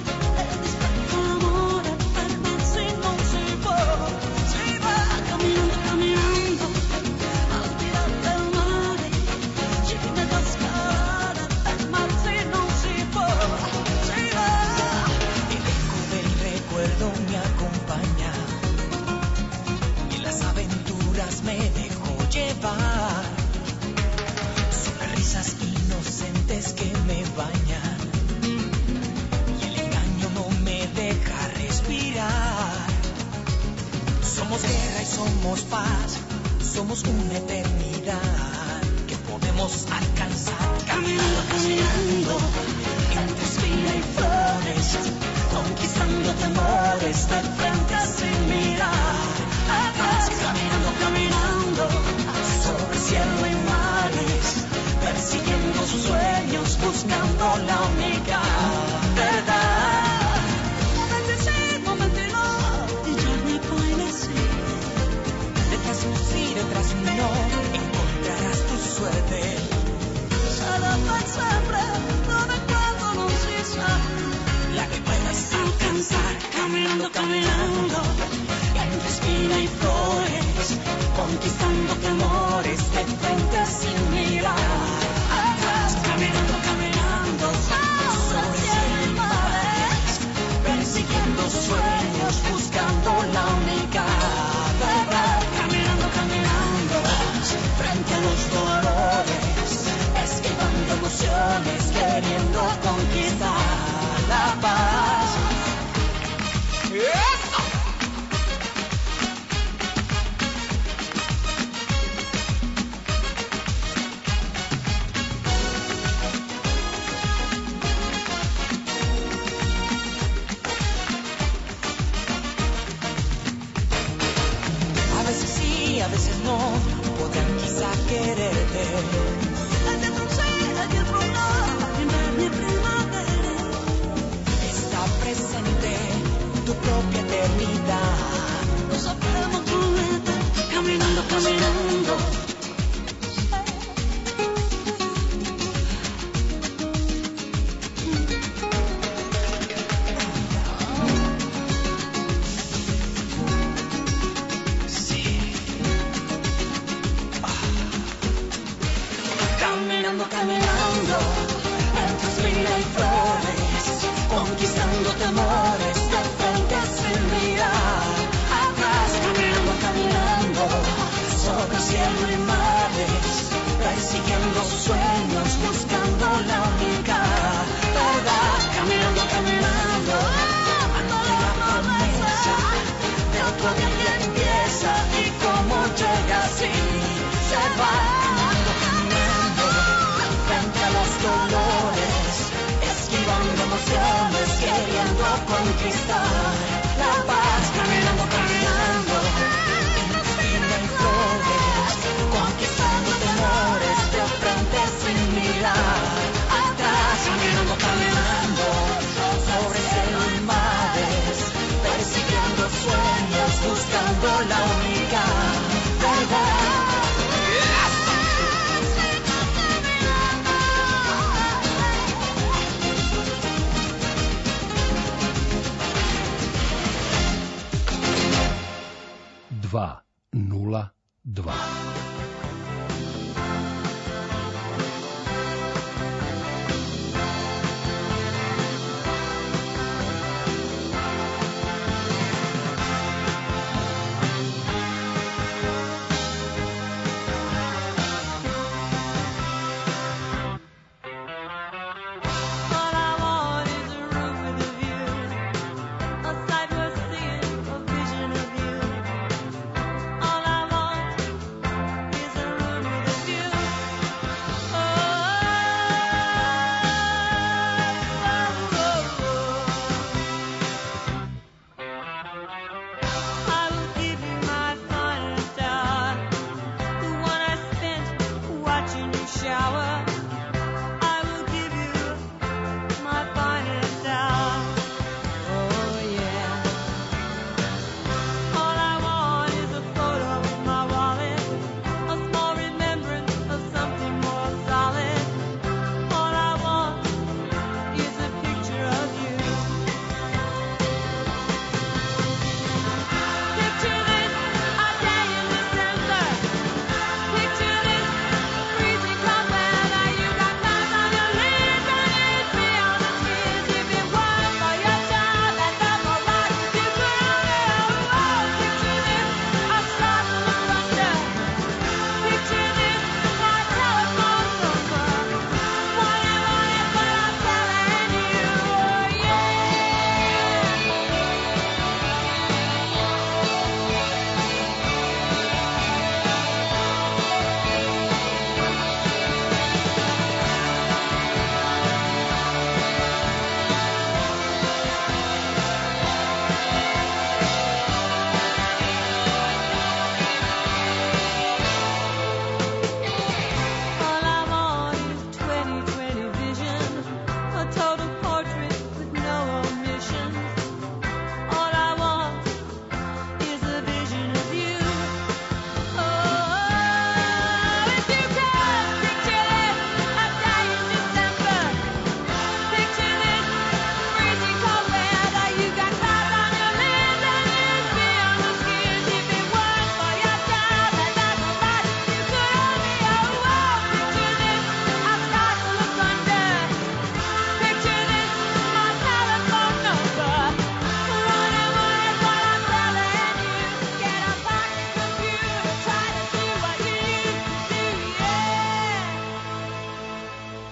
Amore, fermarsi non si può, si va camminando, camminando, al di là del mare, ci viene da scalare, fermarsi non si può, si va. El eco del recuerdo me acompaña y en las aventuras me dejo llevar. Son las risas inocentes que me bañan y el engaño no me deja respirar. Somos guerra y somos paz, somos una eternidad que podemos alcanzar Caminando, caminando, entre espina y flores, conquistando temores de frente sin mirar atrás. Caminando, caminando. sus sueños buscando la única verdad. Momenti sì, momenti no, i giorni poi ne sì. Detrás un sí, detrás un no, encontrarás tu suerte. Sarà per sempre, dove e quando non si sa. La que puedas alcanzar, caminando, caminando, entre espina y flores, conquistando temores de frente sin mirar atrás, caminando, caminando, sobre cielo y mares, persiguiendo sueños, buscando la única verdad, caminando, caminando, frente a los dolores, esquivando emociones, queriendo conquistar la paz. ¡Eso! A veces sí, a veces no, podrán quizá quererte. Hay dietro un sí, hay dietro un no, invierno y primavera. Está presente tu propia eternidad. Lo sabremos completo, caminando, caminando. Caminando, caminando, entre espina y flores, conquistando temores de frente sin mirar atrás, caminando, caminando, sobre cielo y mares, persiguiendo sueños, buscando la única verdad, caminando, caminando, ante la promesa de otro día que empieza y como llega así se va, caminando, caminando, frente a los dolores, esquivando emociones, queriendo conquistar la paz, caminando, caminando, entre espina y flores, conquistando temores de frente sin mirar atrás, caminando, caminando, sobre cielo y mares, persiguiendo sueños, buscando la única verdad. Dva, 0, 2. All I want is a roof with a view, a sight worth seeing, a vision of you. All I want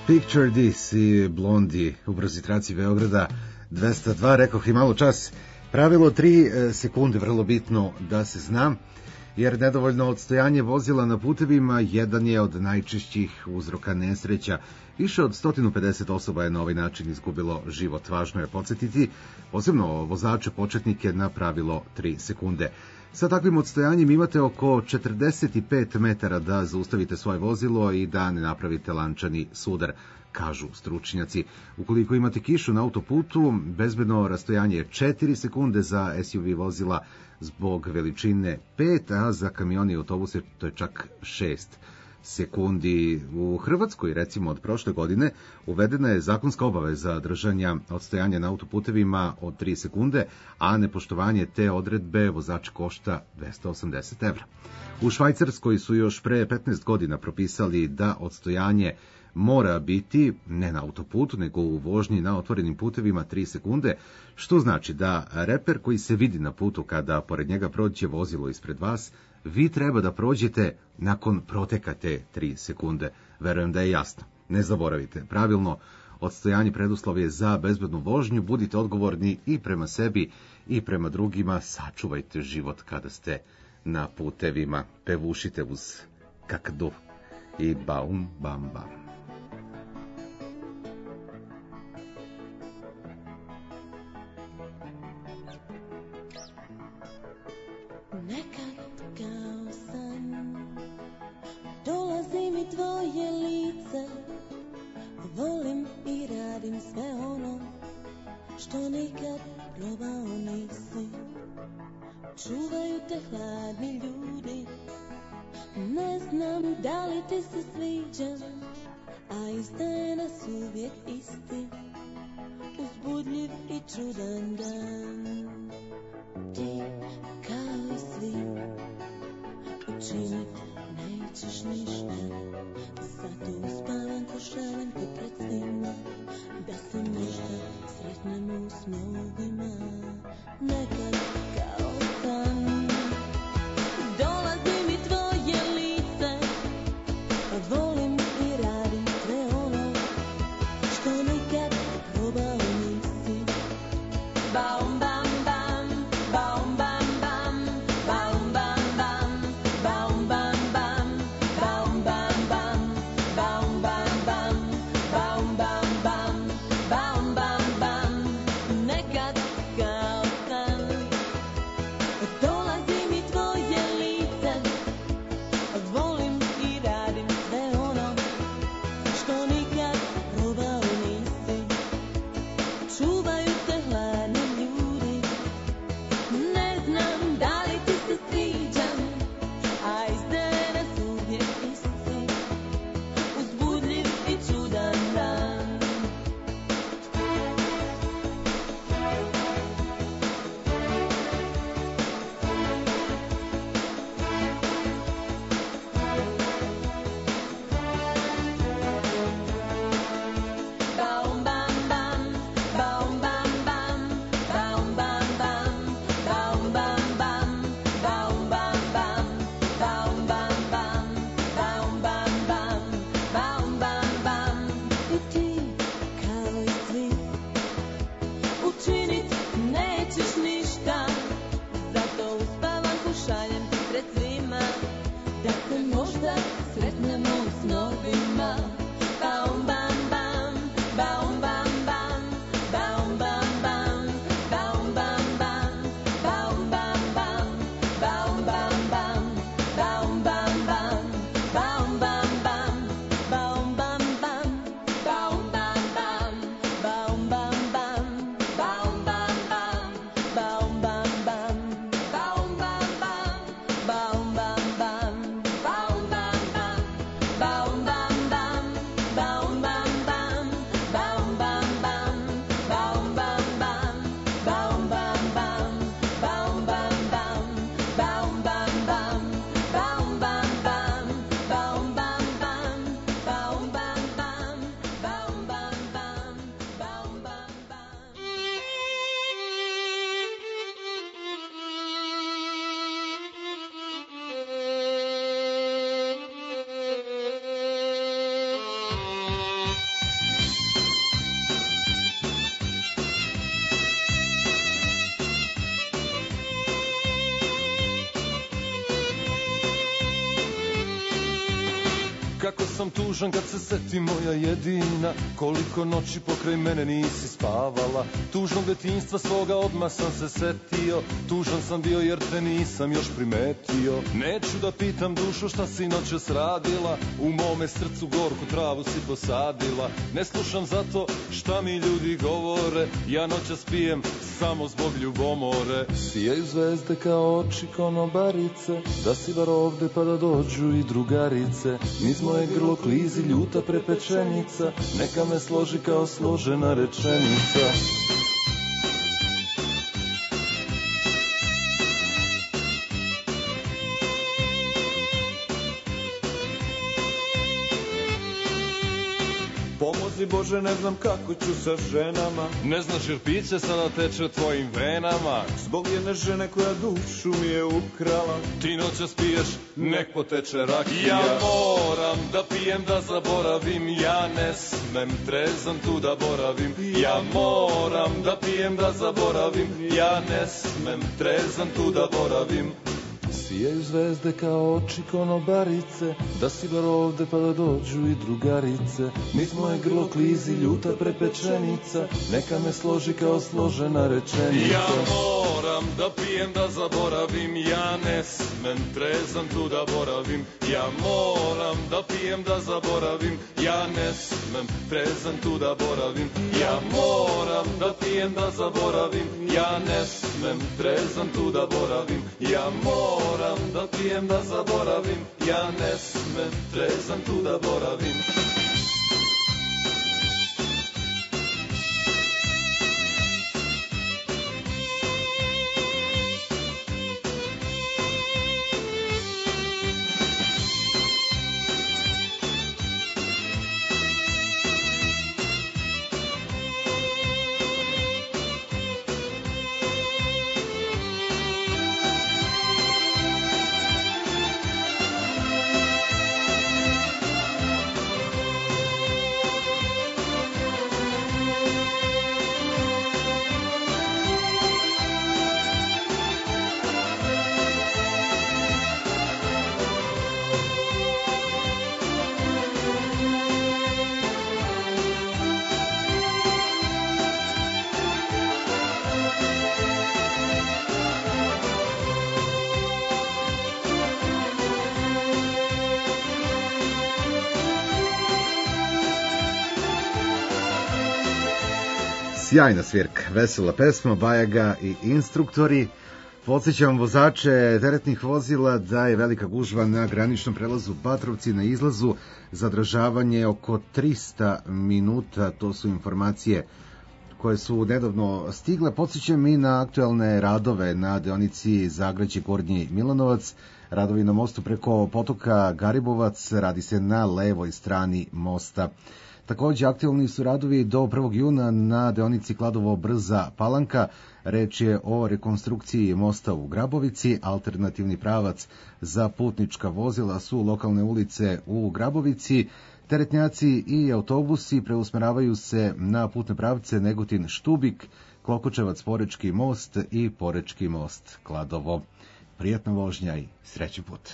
Picture This i Blondie u brzi traci Beograda 202, rekoh i malo čas. Pravilo 3 sekunde, vrlo bitno da se zna, jer nedovoljno odstojanje vozila na putevima jedan je od najčešćih uzroka nesreća. Više od 150 osoba je na ovaj način izgubilo život. Važno je podsjetiti, posebno vozače početnike, na pravilo 3 sekunde. Sa takvim odstojanjem imate oko 45 metara da zaustavite svoje vozilo i da ne napravite lančani sudar, kažu stručnjaci. Ukoliko imate kišu na autoputu, bezbedno rastojanje je 4 sekunde za SUV vozila, zbog veličine 5, a za kamioni i autobuse to je čak 6 sekundi. U Hrvatskoj, recimo, od prošle godine uvedena je zakonska obaveza držanja odstojanja na autoputevima od 3 sekunde, a nepoštovanje te odredbe vozač košta 280 evra. U Švajcarskoj su još pre 15 godina propisali da odstojanje mora biti ne na autoputu, nego u vožnji na otvorenim putevima 3 sekunde, što znači da reper koji se vidi na putu kada pored njega prođe vozilo ispred vas, vi treba da prođete nakon proteka te 3 sekunde. Verujem da je jasno. Ne zaboravite, pravilno odstojanje preduslov je za bezbednu vožnju, budite odgovorni i prema sebi i prema drugima, sačuvajte život kada ste na putevima. Pevušite uz Kakadu i Baum Bam Bam. Nekad kao san dolazi mi tvoje lice, volim i radim sve ono što nikad probao nisi. Čuvaju te hladni ljudi, ne znam da li ti se sviđam, a izdaje nas uvijek isti, uzbudljiv i čudan dan. Ti kao i svi učinit nećeš ništa, zato uspavam ko šalenko pred svima, da se možda sretnemo u snovima. Nekad kao san dolazi mi tvoje lice, volim i radim sve ono što nikad probao nisi. Baum bam bam, baum bam bam, baum bam bam, baum bam bam, baum bam bam, baum Kako sam tužan kad se seti moja jedina, koliko noći pokraj mene nisi spavala. Tužnog detinjstva svoga odmah sam se setio, tužan sam bio jer te nisam još primetio. Neću da pitam dušu šta si noćas radila, u mome srcu gorku travu si posadila. Ne slušam zato šta mi ljudi govore, ja noćas pijem samo zbog ljubomore. Sijaju zvezde kao oči konobarice, da si bar ovde pa da dođu i drugarice. Niz moje grlo klizi ljuta prepečenica, neka me složi kao složena rečenica. Pomozi Bože, ne znam kako ću sa ženama. Ne znaš jer piće sada teče u tvojim venama, zbog jedne žene koja dušu mi je ukrala. Ti noćas piješ, nek poteče rakija. Ja moram da pijem da zaboravim, ja ne smem trezan tu da boravim. Ja moram da pijem da zaboravim, ja ne smem trezan tu da boravim. Sijaju zvezde kao oči konobarice, da si bar ovde pa da dođu i drugarice. Niz moje grlo klizi ljuta prepečenica, neka me složi kao složena rečenica. Ja moram da pijem da zaboravim, ja ne smem trezan tu da boravim. Ja moram da pijem da zaboravim, ja ne smem trezan tu da boravim. Ja moram da pijem da zaboravim, ja ne smem trezan tu da boravim. Ja moram da pijem da zaboravim, ja ne smem trezan tu da boravim. Sjajna svirka, vesela pesma, Bajaga i Instruktori. Podsjećam vozače teretnih vozila da je velika gužva na graničnom prelazu Batrovci na izlazu, zadržavanje oko 300 minuta, to su informacije koje su nedavno stigle. Podsjećam i na aktuelne radove na deonici Zagrađe-Gornji Milanovac, radovi na mostu preko potoka Garibovac, radi se na levoj strani mosta. Takođe, aktuelni su radovi do 1. juna na deonici Kladovo-Brza Palanka. Reč je o rekonstrukciji mosta u Grabovici. Alternativni pravac za putnička vozila su lokalne ulice u Grabovici. Teretnjaci i autobusi preusmeravaju se na putne pravce Negotin-Štubik, Klokočevac-Porečki most i Porečki most Kladovo. Prijatna vožnja i srećan put.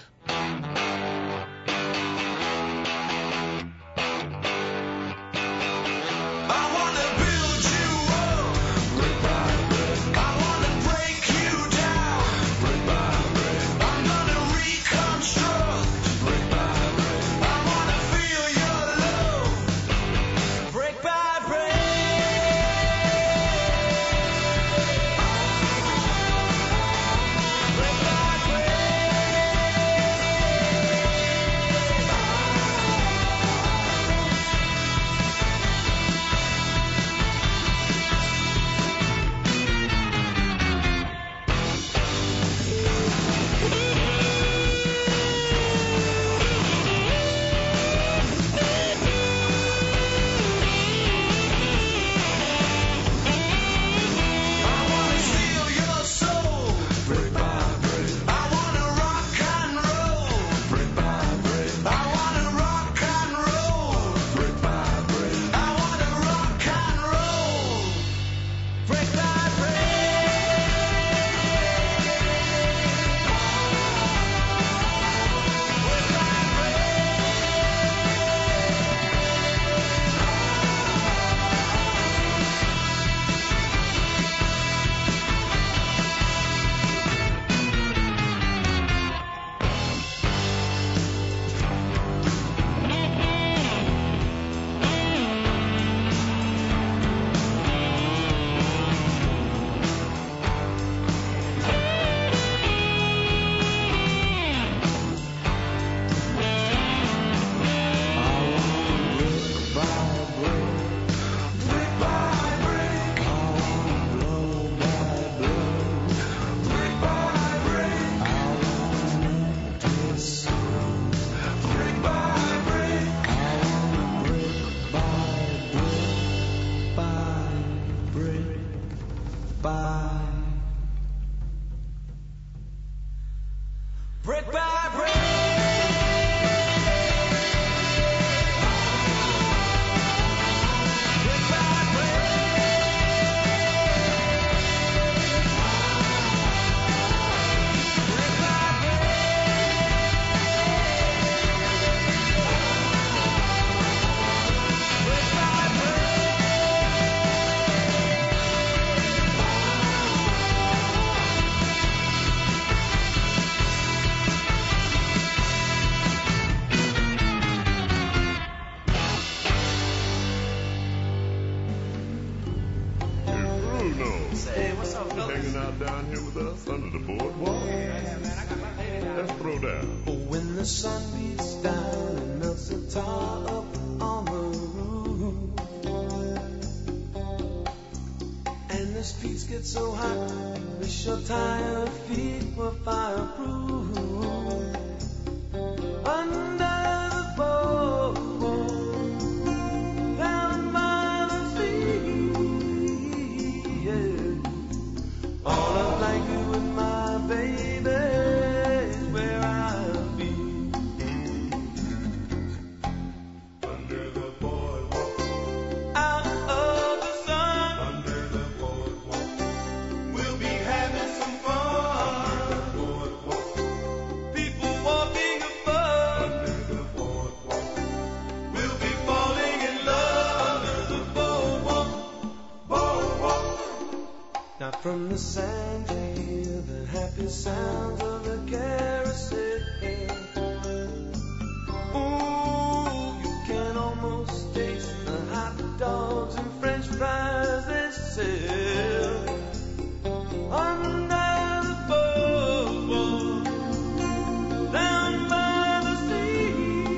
down here with us under the boardwalk? Let's throw down. When the sun beats down and melts the tar up on the roof, and the streets get so hot, wish your tired feet were fireproof. Under the boardwalk, down by the sea, yeah. All I'd like you with my baby is where I'll be. Under the boardwalk, Out of the sun, under the boardwalk, we'll be having some fun. boardwalk, People walking above, under the boardwalk, we'll be falling in love. Under the boardwalk, boardwalk. Now from the sand you hear the happy sounds of the carousel. Ooh, you can almost taste the hot dogs and French fries they sell. Under the boardwalk, down by the sea,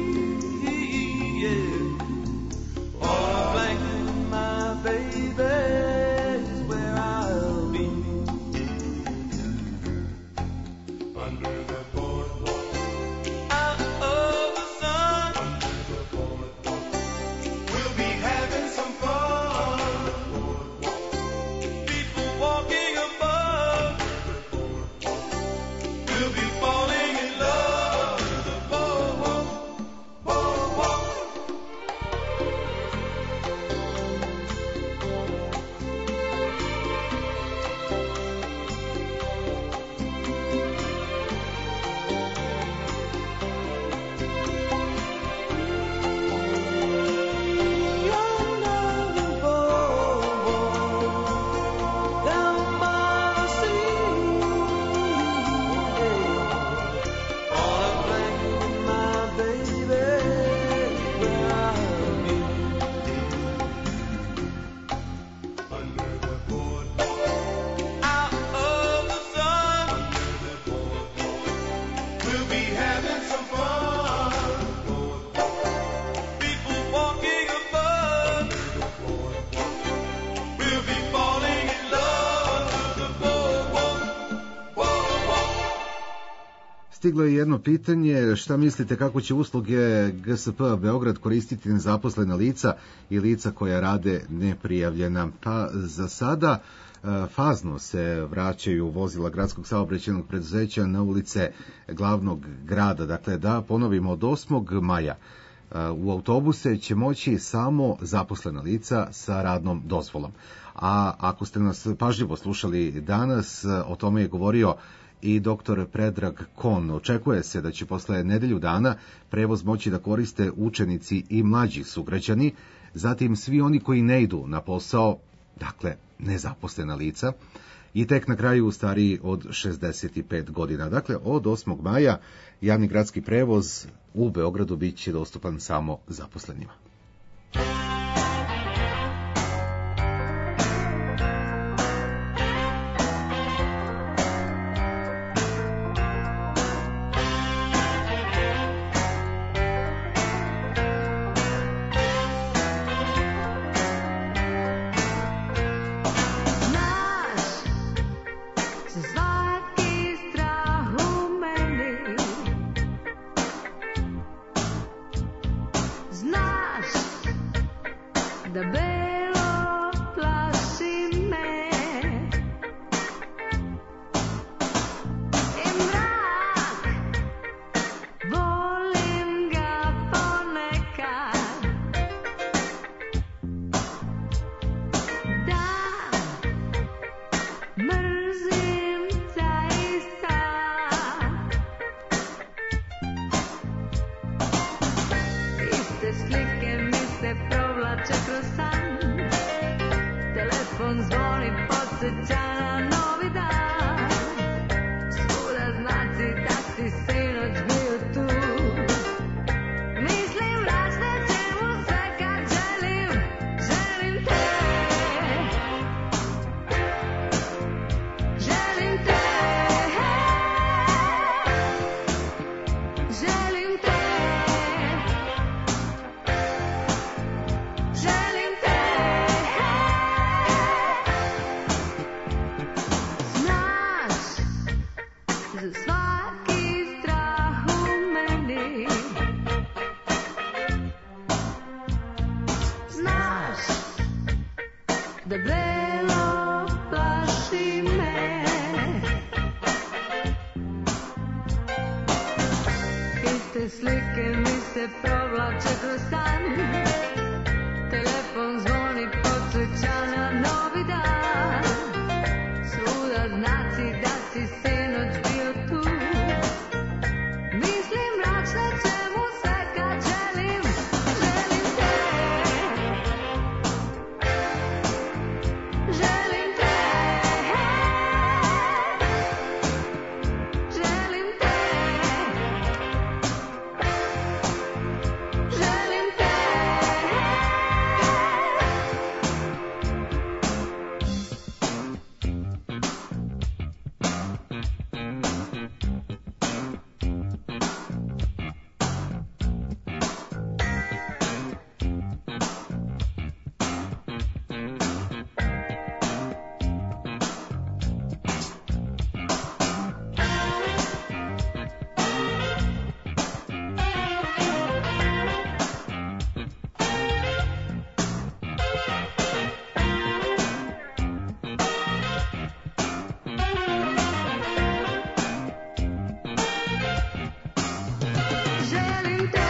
yeah. All I'm blanking my baby is where I'll be. under the boardwalk, Out of the sun, under the boardwalk, we'll be having some fun. People walking above, we'll be falling in love. Under the boardwalk, boardwalk. Under the boardwalk, down by the sea, yeah. All I'm blanking with my baby is where I'll be. under the boardwalk, Out of the sun, under the boardwalk, we'll be having some fun. People walking above, we'll be falling in love. Under the boardwalk, boardwalk. Stiglo je jedno pitanje, šta mislite kako će usluge GSP Beograd koristiti nezaposlena lica i lica koja rade neprijavljena? Pa za sada fazno se vraćaju vozila gradskog saobraćajnog preduzeća na ulice glavnog grada. Dakle, da ponovimo, od 8. maja u autobuse će moći samo zaposlena lica sa radnom dozvolom. A ako ste nas pažljivo slušali danas, o tome je govorio i dr. Predrag Kon. Očekuje se da će posle nedelju dana prevoz moći da koriste učenici i mlađi sugrađani, zatim svi oni koji ne idu na posao, dakle nezaposlena lica, i tek na kraju stariji od 65 godina. Dakle, od 8. maja javni gradski prevoz u Beogradu bit će dostupan samo zaposlenima. Svaki strah u meni, znaš, Te slike mi se provlače kroz san. Telefon zvoni, podsjeća na novi dan. Svuda znaci da si sinoć bio tu. Mislim mračne čemu se kad želim, želim te. Želim te. Želim te. Želim te. Želim te.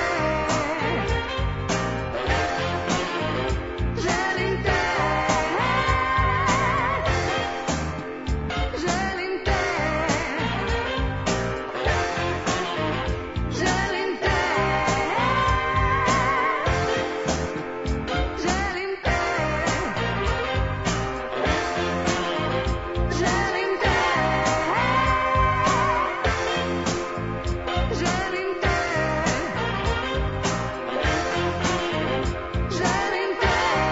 Želim te. Želim te. Želim te. Želim te. Želim te. Želim te. Želim te.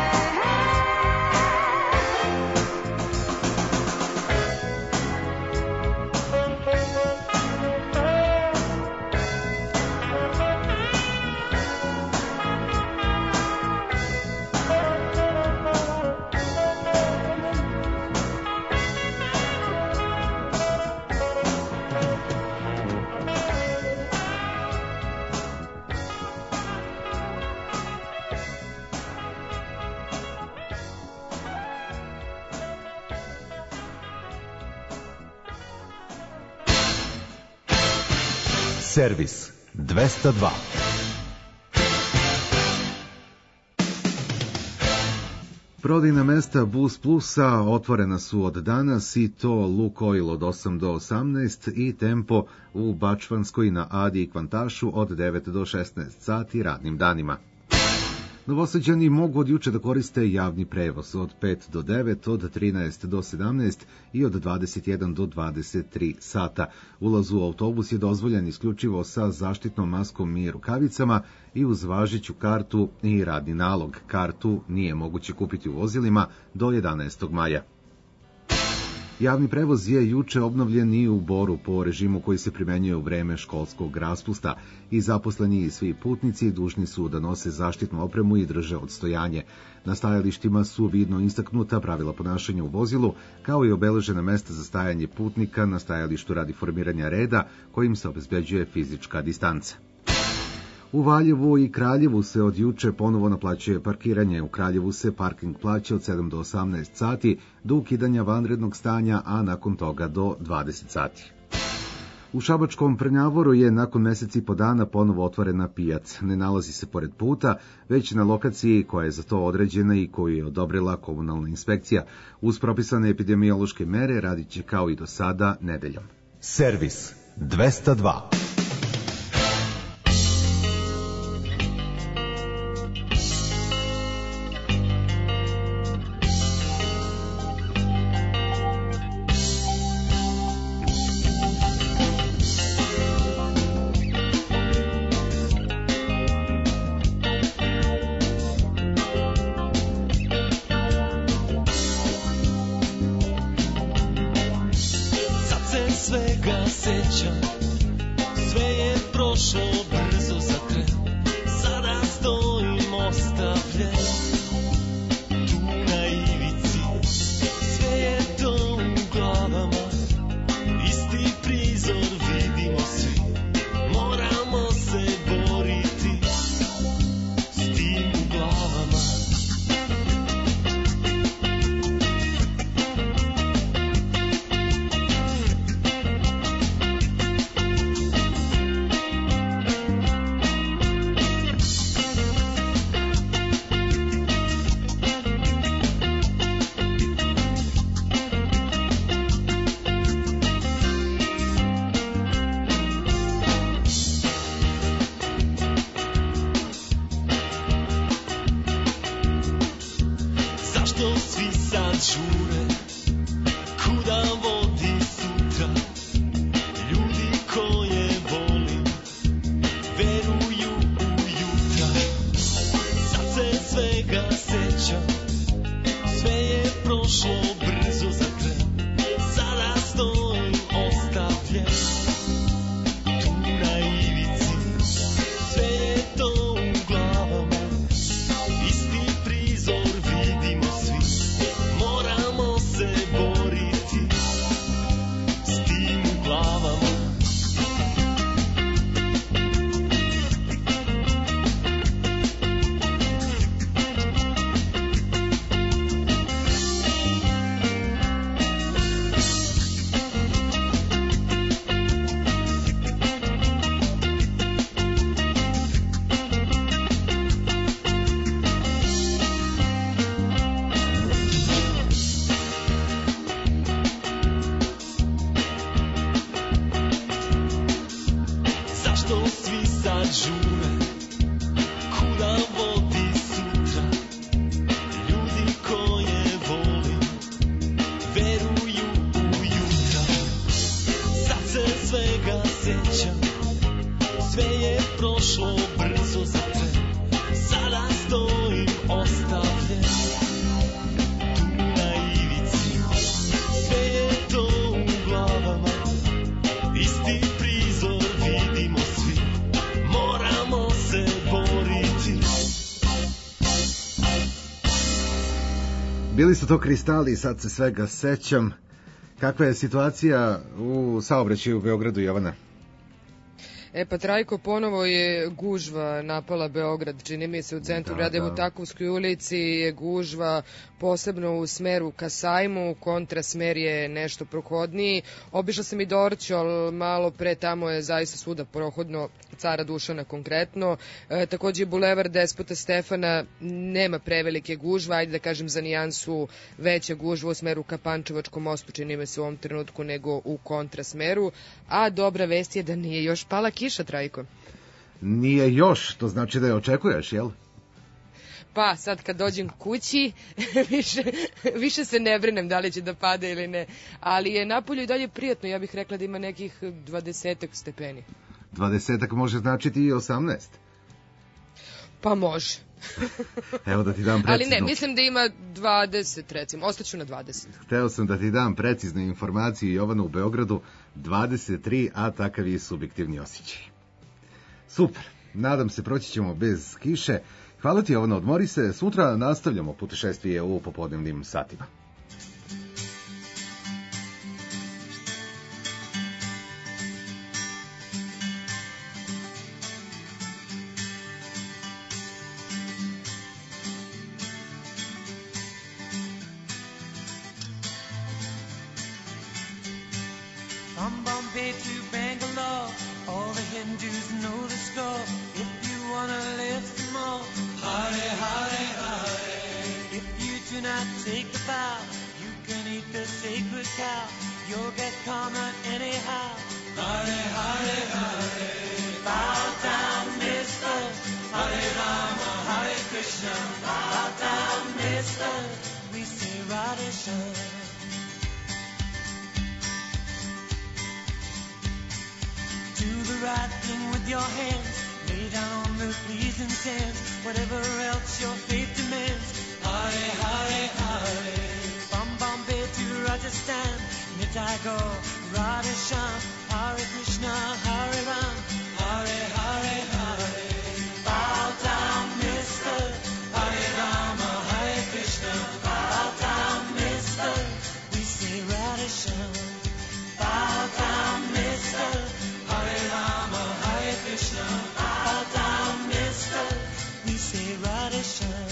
Servis 202. Prodajna mesta Bus Plusa otvorena su od danas i to Lukoil od 8 do 18 i Tempo u Bačvanskoj na Adi i Kvantašu od 9 do 16 sati radnim danima. Novosađani mogu od juče da koriste javni prevoz od 5 do 9, od 13 do 17 i od 21 do 23 sata. Ulaz u autobus je dozvoljen isključivo sa zaštitnom maskom i rukavicama i uz važeću kartu i radni nalog. Kartu nije moguće kupiti u vozilima do 11. maja. Javni prevoz je juče obnovljen i u Boru po režimu koji se primenjuje u vreme školskog raspusta i zaposleni i svi putnici dužni su da nose zaštitnu opremu i drže odstojanje. Na stajalištima su vidno istaknuta pravila ponašanja u vozilu, kao i obeležena mesta za stajanje putnika na stajalištu radi formiranja reda kojim se obezbeđuje fizička distanca. U Valjevu i Kraljevu se od juče ponovo naplaćuje parkiranje. U Kraljevu se parking plaća od 7 do 18 sati do ukidanja vanrednog stanja, a nakon toga do 20 sati. U Šabačkom Prnjavoru je nakon meseci i po dana ponovo otvorena pijac. Ne nalazi se pored puta, već na lokaciji koja je za to određena i koju je odobrila komunalna inspekcija. Uz propisane epidemiološke mere radit će kao i do sada nedeljom. Servis 202. Sad se svega sećam, žure, kuda vodi sutra, ljudi koje volim, veruju u jutra. Sad se svega sećam, sve je prošlo brzo za tren, sada stojim ostavljen tu na ivici, sve je to u glavama, isti prizor vidimo svi, moramo se boriti s tim u glavama. Zašto svi sad žure, kuda vodi sutra, ljudi koje volim, veruju u jutra. Sad se svega sećam, sve je prošlo brzo za tren, sada stojim ostavljen tu na ivici, sve je to u glavama, isti prizor vidimo svi, moramo se boriti. Bili su to Kristali, sad se svega sećam. Kakva je situacija u saobraćaju u Beogradu, Jovana? Pa Trajko, ponovo je gužva napala Beograd, čini mi se u centru grada, evo u Takovskoj ulici je gužva, posebno u smeru ka Sajmu, kontrasmer je nešto prohodniji. Obišla sam i Dorćol, malo pre tamo je zaista svuda prohodno, Cara Dušana konkretno. Takođe i bulevar Despota Stefana nema prevelike gužve, ajde da kažem za nijansu veća gužva u smeru ka Pančevačkom mostu, čini mi se u ovom trenutku, nego u kontrasmeru. A dobra vest je da nije još pala kiša, Trajko. Nije još, to znači da je očekuješ, jel? Pa sad kad dođem kući više se ne brinem da li će da pada ili ne, ali je napolju i dalje prijatno, ja bih rekla da ima nekih 20 stepeni. 20 može značiti i 18. Pa može. Evo da ti dam precizno. Ali ne, mislim da ima 20 recimo, ostaću na 20. Hteo sam da ti dam precizne informacije, Jovana, u Beogradu 23, a takav je subjektivni osjećaj. Super, nadam se proći ćemo bez kiše. Hvala ti, Jovana, odmori se, sutra nastavljamo putešestvije u popodnevnim satima. From Bombay to Bangalore, all the Hindus know the score. If you wanna live some more, Hare Hare Hare. If you do not take the vow, you can eat the sacred cow. You'll get karma anyhow. Hare Hare Hare. Bow down, mister. Hare Rama, Hare Krishna. Bow down, mister. We say Radhe Shyam. Do the right thing with your hands. Lay down on the pleasing sands. Whatever else your faith demands. Hare Hare Hare. From Bombay to Rajasthan, Nitai Gaur, Radhe Shyam. Hare Krishna, Hare Ram. Hare Hare Hare. Bow down, mister. Hare Rama, Hare Krishna. Bow down, mister. We say Radhe Shyam. Bow down, mister. Hare Rama, Hare Krishna. Bow down, mister. We say Radhe Shyam.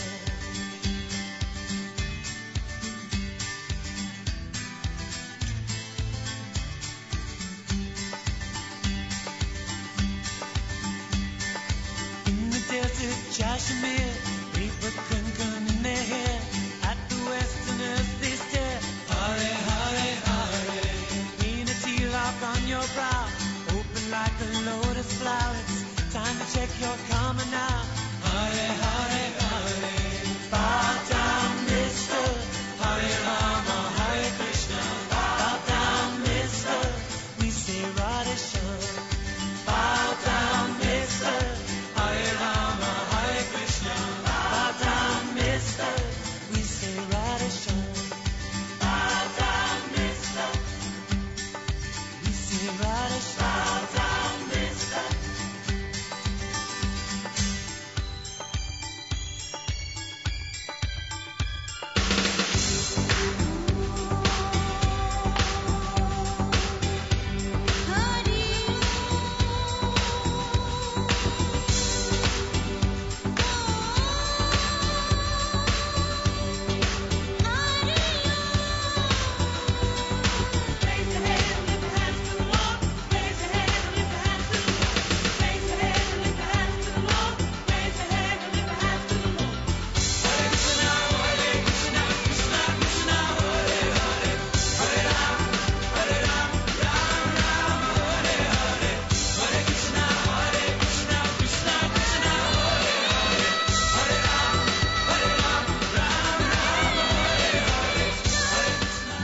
Kashmir, people kankan in their hair. At the westerners they stare. Hare Hare Hare. Lean a tea lock on your brow, open like a lotus flower. It's time to check your karma now. Hare Hare Hare. Bow down, mister. Hare Rama.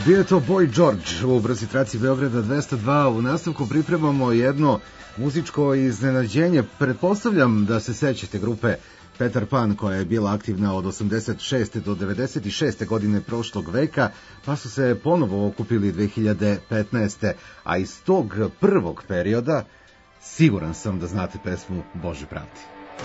Bio je to Boy George u brzi traci Beograda 202. U nastavku pripremamo jedno muzičko iznenađenje. Pretpostavljam da se sećate grupe Peter Pan, koja je bila aktivna od 86. do 96. godine prošlog veka, pa su se ponovo okupili 2015. A iz tog prvog perioda siguran sam da znate pesmu Bože pravdi.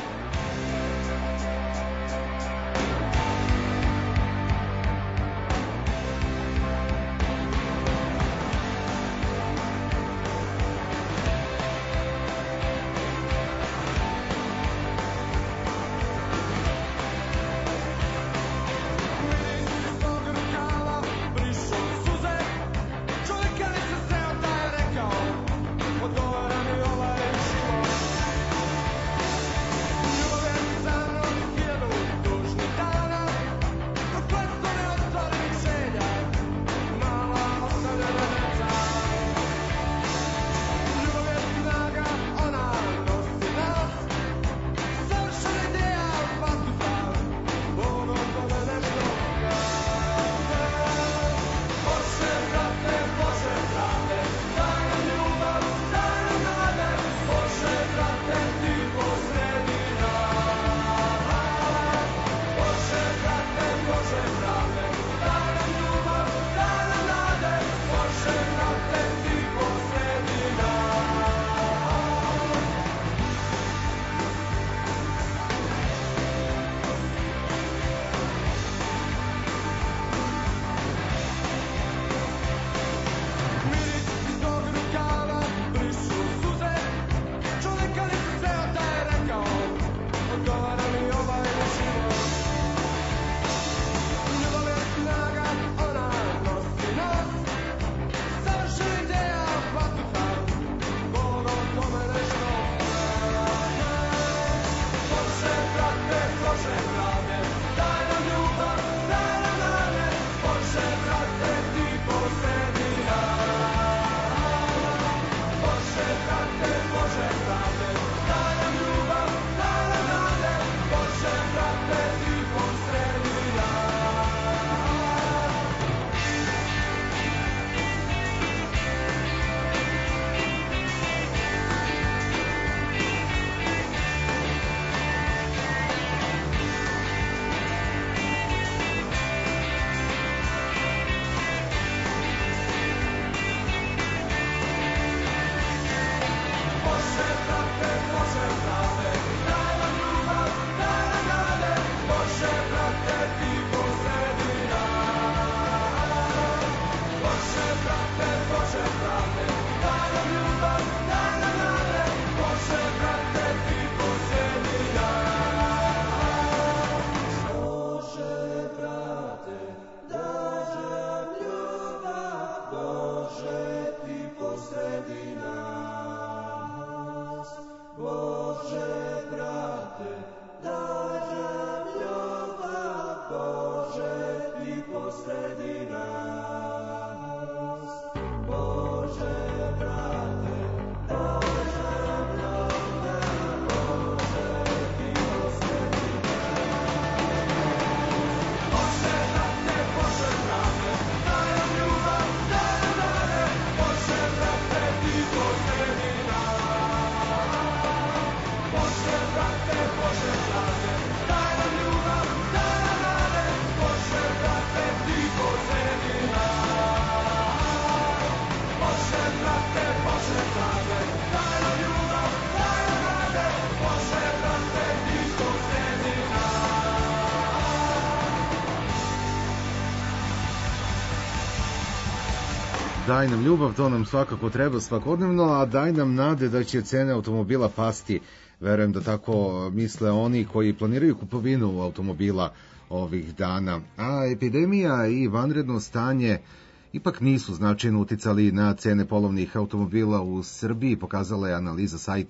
Daj nam ljubav, to nam svakako treba svakodnevno, a daj nam nade da će cene automobila pasti. Verujem da tako misle oni koji planiraju kupovinu automobila ovih dana. A epidemija i vanredno stanje ipak nisu značajno uticali na cene polovnih automobila u Srbiji, pokazala je analiza sajta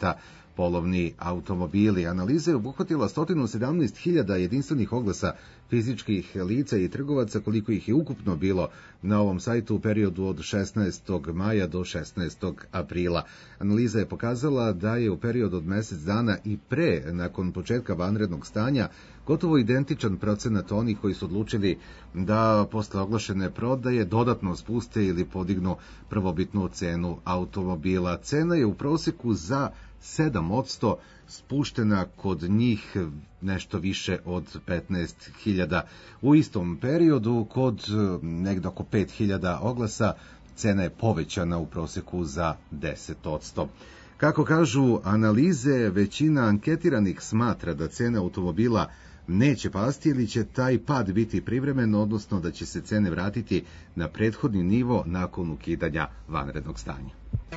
polovni automobili. Analiza je obuhvatila 117.000 jedinstvenih oglasa fizičkih lica i trgovaca, koliko ih je ukupno bilo na ovom sajtu u periodu od 16. maja do 16. aprila. Analiza je pokazala da je u periodu od mesec dana i pre, nakon početka vanrednog stanja, gotovo identičan procenat onih koji su odlučili da posle oglašene prodaje dodatno spuste ili podignu prvobitnu cenu automobila. Cena je u proseku za 7% spuštena kod njih nešto više od 15.000. U istom periodu kod negde oko 5.000 oglasa cena je povećana u proseku za 10%. Kako kažu analize, većina anketiranih smatra da cena automobila neće pasti ili će taj pad biti privremen, odnosno da će se cene vratiti na prethodni nivo nakon ukidanja vanrednog stanja.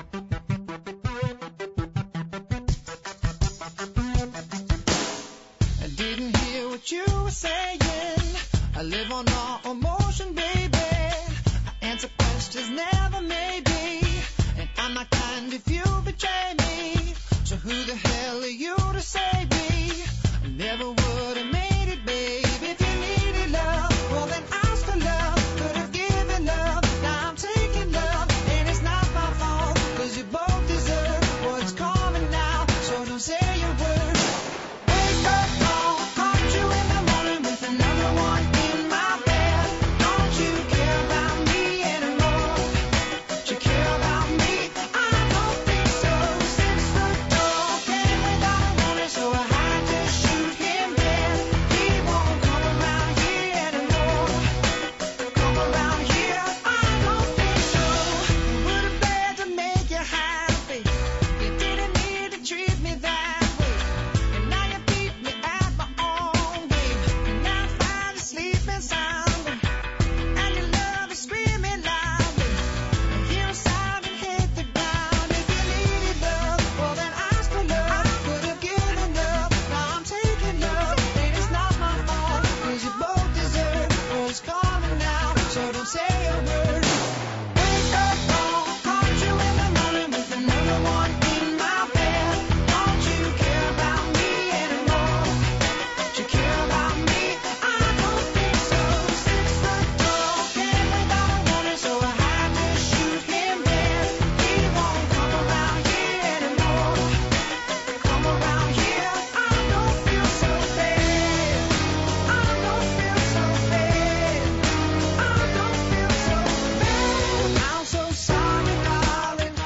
I didn't hear what you were saying. I live on raw emotion, baby. I answer questions, never maybe. And I'm not kind if you betray me. So who the hell are you to save me? I never would have made it, babe. If you needed love, well then ask for love. Could have given love, now I'm taking love. And it's not my fault, cause you both deserve what's coming now. So don't say a word. Wake up, oh, caught you in the morning with another one in my bed. Don't you care about me anymore? Do you care about me? I don't think so. 6 foot tall, came without a warning, so I had to shoot him dead. He won't come around here anymore. Come around here, I don't think so. You would have begged to make you happy. You didn't need to treat me that way. And now you beat me at my own game. And now I'm finally sleeping soundly. And your love is screaming loudly. And here inside and hit the ground. If you needed love, well then ask for love. Could have given love, now I'm taking love. And it's not my fault, cause you both deserve what's coming now. So don't say a word. Wake up, oh, caught you in the morning with another one in my bed. Don't you care about me anymore? Do you care about me? I don't think so. 6 foot tall, came without a warning, so I had to shoot him dead. He won't come around here anymore. Come around here, I don't feel so bad. I don't feel so bad. I don't feel so bad. I'm so sorry, darling.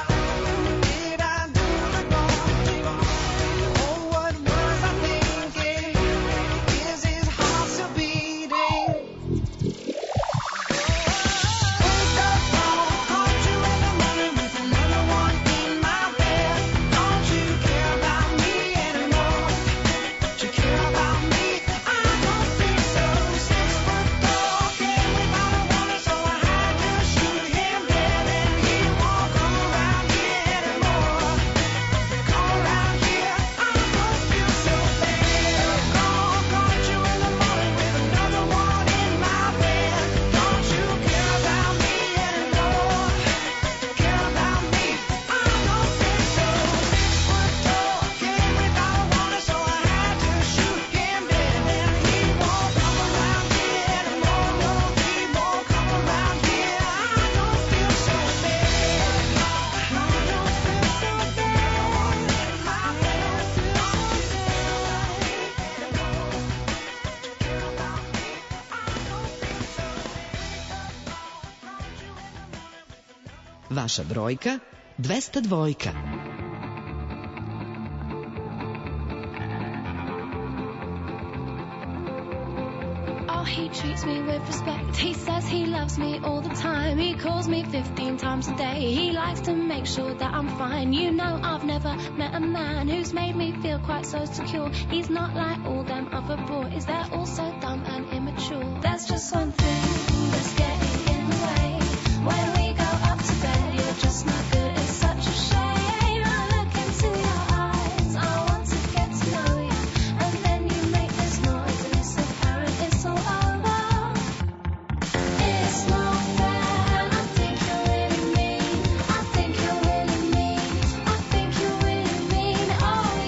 Did I do the wrong thing? Oh, what was I thinking? Is his heart still beating? Wake up, oh, caught you in the morning with another one in my bed. Don't you care about me anymore? Do you care about me? I don't think so. 6 foot tall, came without a warning, so I had to shoot him dead. And he won't come around here anymore. Come around here, I don't feel so bad. Oh, caught you in the morning with another one in my bed. Don't you care about me anymore? Care about me? I don't think so. 6 foot tall, came without a warning, so I had to shoot him dead. And he won't come around here anymore. No, he won't come around here. I don't feel so bad. I don't feel so bad. I don't feel so bad. Vaša brojka 202. Oh, he treats me with respect. He says he loves me all the time. He calls me 15 times a day. He likes to make sure that I'm fine. You know, I've never met a man who's made me feel quite so secure. He's not like all them other boys. They're all so dumb and immature. There's just one thing that's getting in the way. When we go up to bed, you're just not good. It's such a shame. I look into your eyes. I want to get to know you. And then you make this noise and it's apparent it's all over. It's not fair. I think you're really mean. I think you're really mean. I think you're really mean. Oh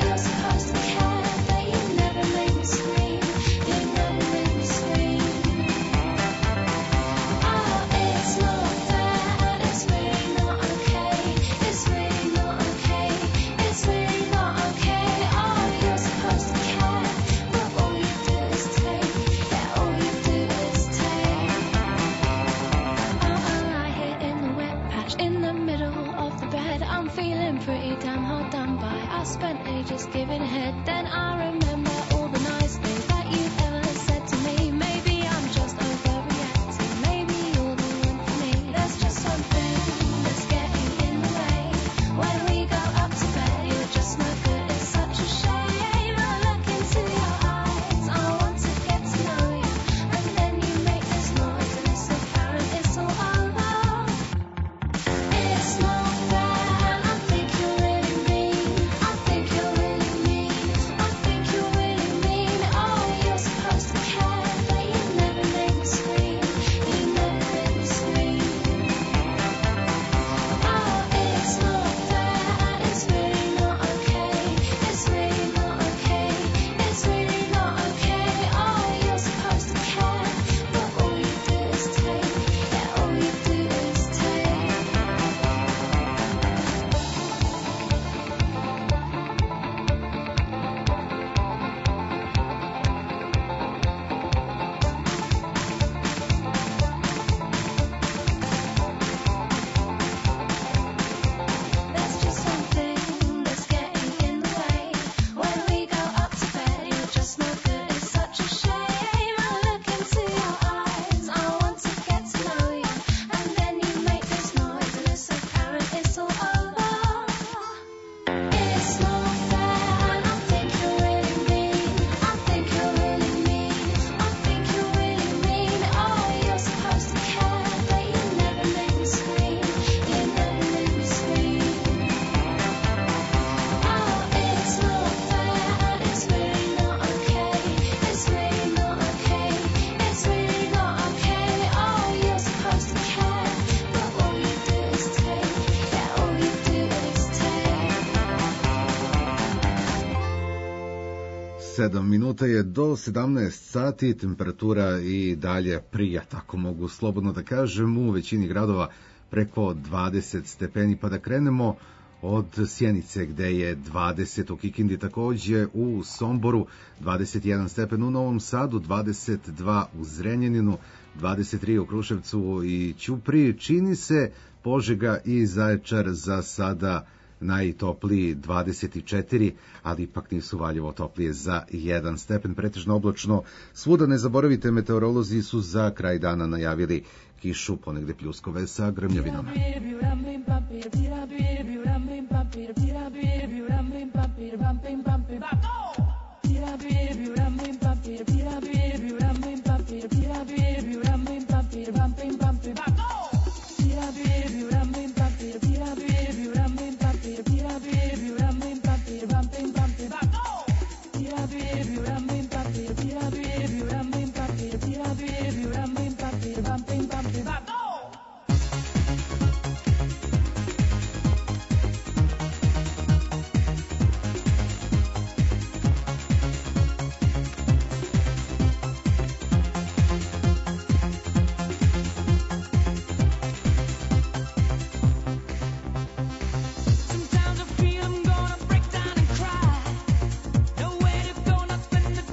7 minuta je do 17 sati, temperatura i dalje prija, tako mogu slobodno da kažem, u većini gradova preko 20 stepeni, pa da krenemo od Sjenice gde je 20, u Kikindi takođe, u Somboru 21 stepen, u Novom Sadu 22, u Zrenjaninu 23, u Kruševcu i Ćupriji, čini se Požega i Zaječar za sada najtopliji 24, ali ipak nisu Valjevo toplije za 1 stepen, pretežno oblačno. Svuda ne zaboravite, meteorolozi su za kraj dana najavili kišu, ponegde pljuskove sa grmljavinama. Sometimes I feel I'm gonna break down and cry. Nowhere to go, nothing to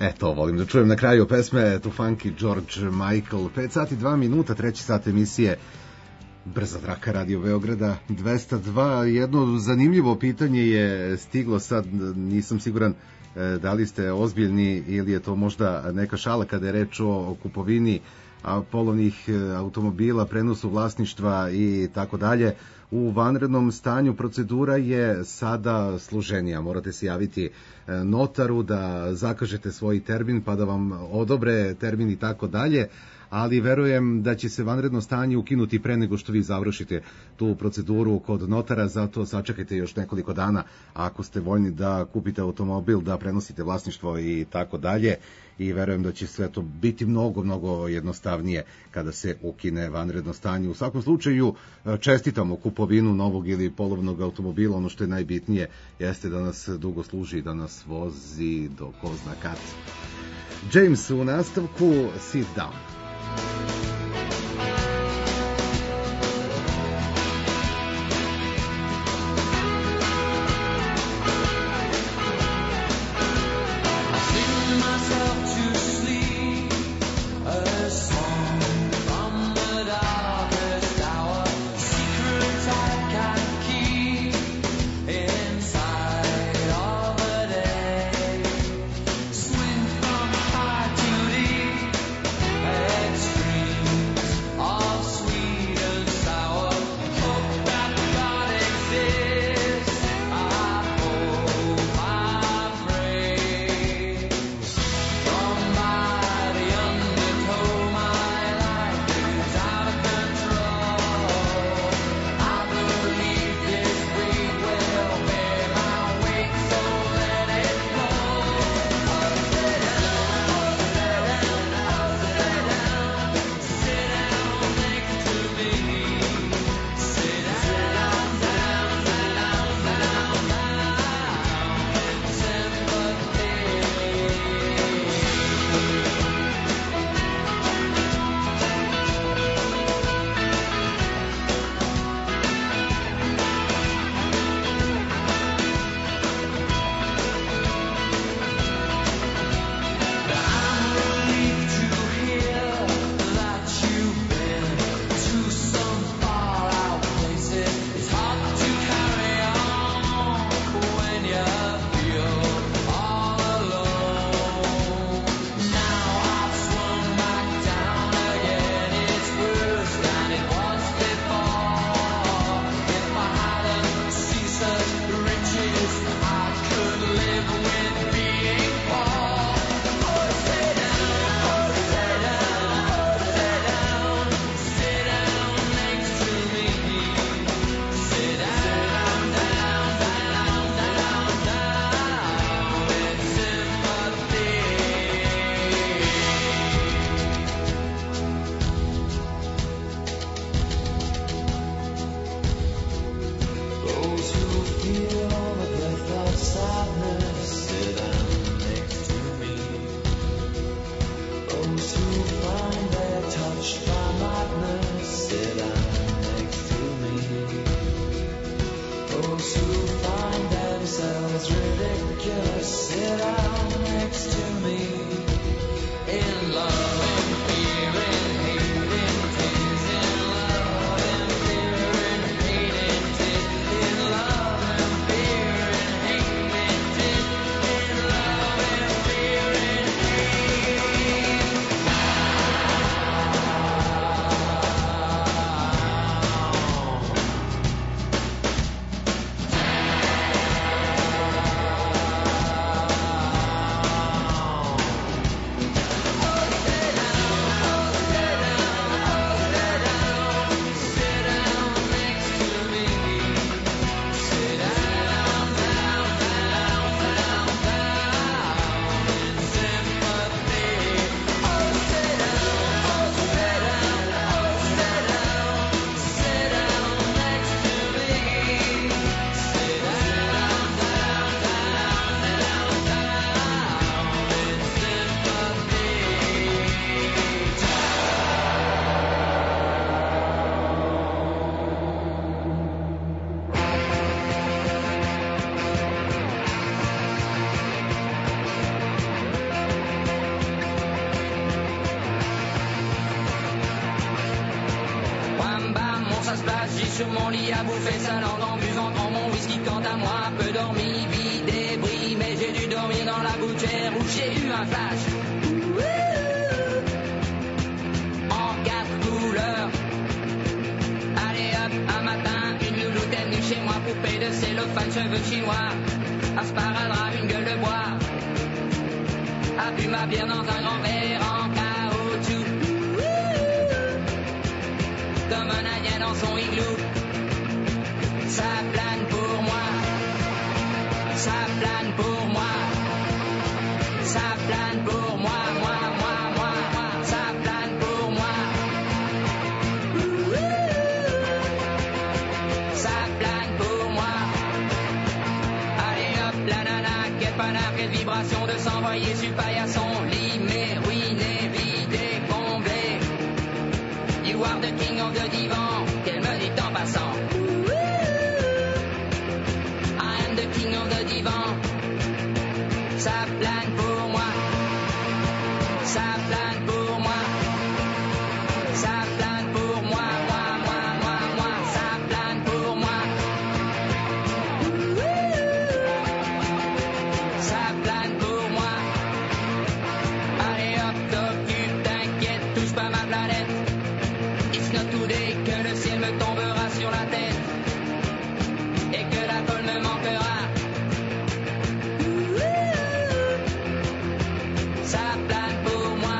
To volim da čujem na kraju pesme Tu Funky George Michael. 5 sati 2 minuta, treći sat emisije Brza traka Radio Beograda 202. Jedno zanimljivo pitanje je stiglo sad, nisam siguran da li ste ozbiljni ili je to možda neka šala kada je reč o kupovini polovnih automobila, prenosu vlasništva i tako dalje. U vanrednom stanju procedura je sada složenija. Morate se javiti notaru da zakažete svoj termin pa da vam odobre termin i tako dalje, ali verujem da će se vanredno stanje ukinuti pre nego što vi završite tu proceduru kod notara, zato sačekajte još nekoliko dana ako ste voljni da kupite automobil, da prenosite vlasništvo i tako dalje, i verujem da će sve to biti mnogo jednostavnije kada se ukine vanredno stanje. U svakom slučaju čestitamo kupovinu novog ili polovnog automobila, ono što je najbitnije jeste da nas dugo služi, da nas vozi do ko zna kad. James u nastavku, Sit Down. Hey splash, j'ai sur mon lit à bouffer sa langue en buvant grand mon whisky. Quant à moi, peu dormi, vie débris, mais j'ai dû dormir dans la gouttière où j'ai eu un flash. En 4 couleurs. Allez hop, un matin, une louloute est venue chez moi, poupée de cellophane, cheveux chinois, un sparadrap, une gueule de bois, a bu ma bière dans un grand verre en caoutchouc, comme un indien dans son igloo. Ça plane pour moi, ça plane pour moi, ça plane pour moi, moi, ça plane pour moi. Ça plane pour moi. Allez hop, la nana, quelle panard, quelle vibration de s'envoyer sur le paillasson. Limé, ruiné, vidé, comblé. You are the king of the divan, qu'elle me dit en passant. I am the king of the divan. Ça plane pour moi. Ça plane pour moi. Ça plane pour moi, moi, ça plane pour moi. Ça plane pour moi. Allez hop, t'occupe, t'inquiète, touche pas ma planète. It's not today que le ciel me tombera sur la tête et que la colle me manquera. Ça plane pour moi.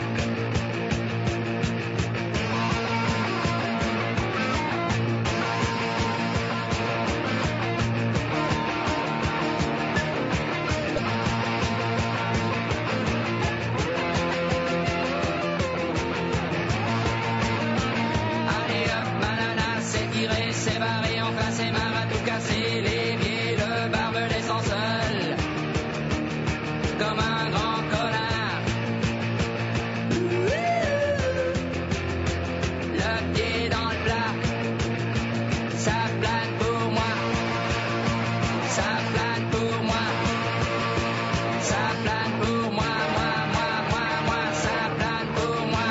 Allez hop, banana, c'est tiré, c'est barré, enfin c'est marre à tout casser. L'évier, le barbelé sans seul, comme un grand connard. Le pied dans le plat, ça plane pour moi. Ça plane pour moi. Ça plane pour moi, moi, ça plane pour moi.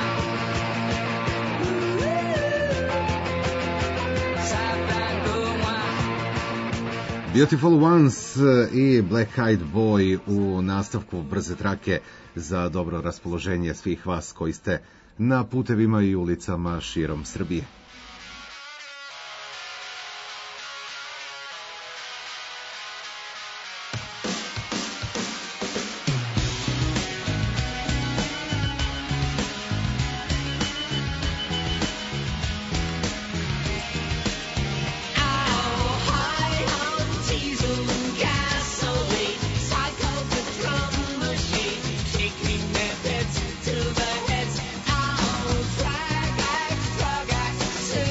Ça plane pour moi. Beautiful Ones i Black Eyed Boy u nastavku brze trake za dobro raspoloženje svih vas koji ste na putevima i ulicama širom Srbije. To the heads, I'll drag, drag, drag,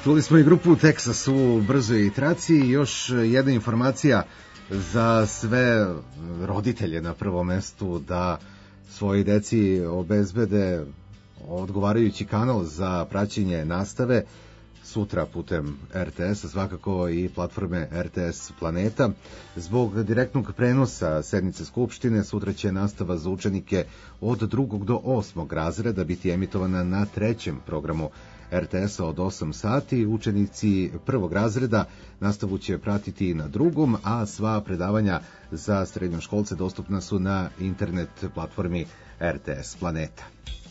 Čuli smo i grupu Texas u brzoj traci i još jedna informacija za sve roditelje na prvom mestu da svoji deci obezbede odgovarajući kanal za praćenje nastave sutra putem RTS-a, svakako i platforme RTS Planeta. Zbog direktnog prenosa sednice Skupštine, sutra će nastava za učenike od 2. do 8. razreda biti emitovana na 3. programu RTS-a od 8 sati. Učenici 1. razreda nastavu će pratiti na 2. a sva predavanja za srednjoškolce dostupna su na internet platformi RTS Planeta.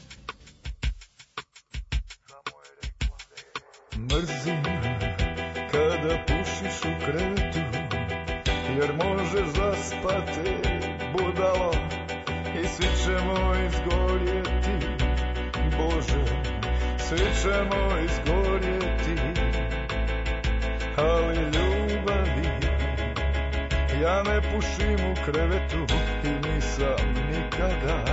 Mrzim kada pušiš u krevetu, jer možeš zaspati budalo i svi ćemo izgorjeti. Bože, svi ćemo izgorjeti, ali ljubavi ja ne pušim u krevetu i nisam nikada.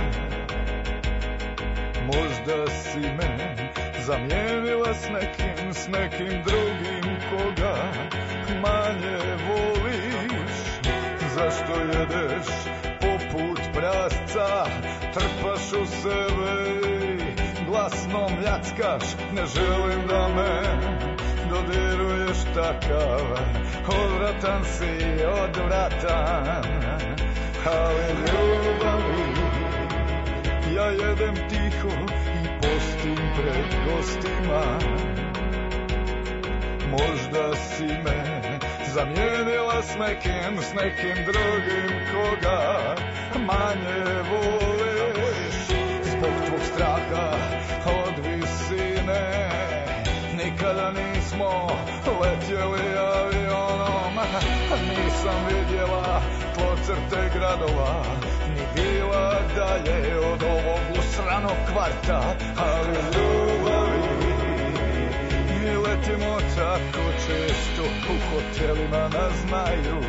Možda si me zamijenila s nekim drugim koga manje voliš. Zašto jedeš poput prasca, trpaš u sebe i glasno mljackaš? Ne želim da me dodiruješ takav, odvratan si, odvratan, ali ljubavi ja jedem tiho i postim pred gostima. Možda si me zamijenila s nekim drugim koga manje voliš. Zbog tvog straha od visine nikada nismo letjeli avionom. Nisam vidjela tlocrte gradova, ni bila dalje od ovog usranog kvarta, ali ljubavi mi letimo tako često, u hotelima nas znaju.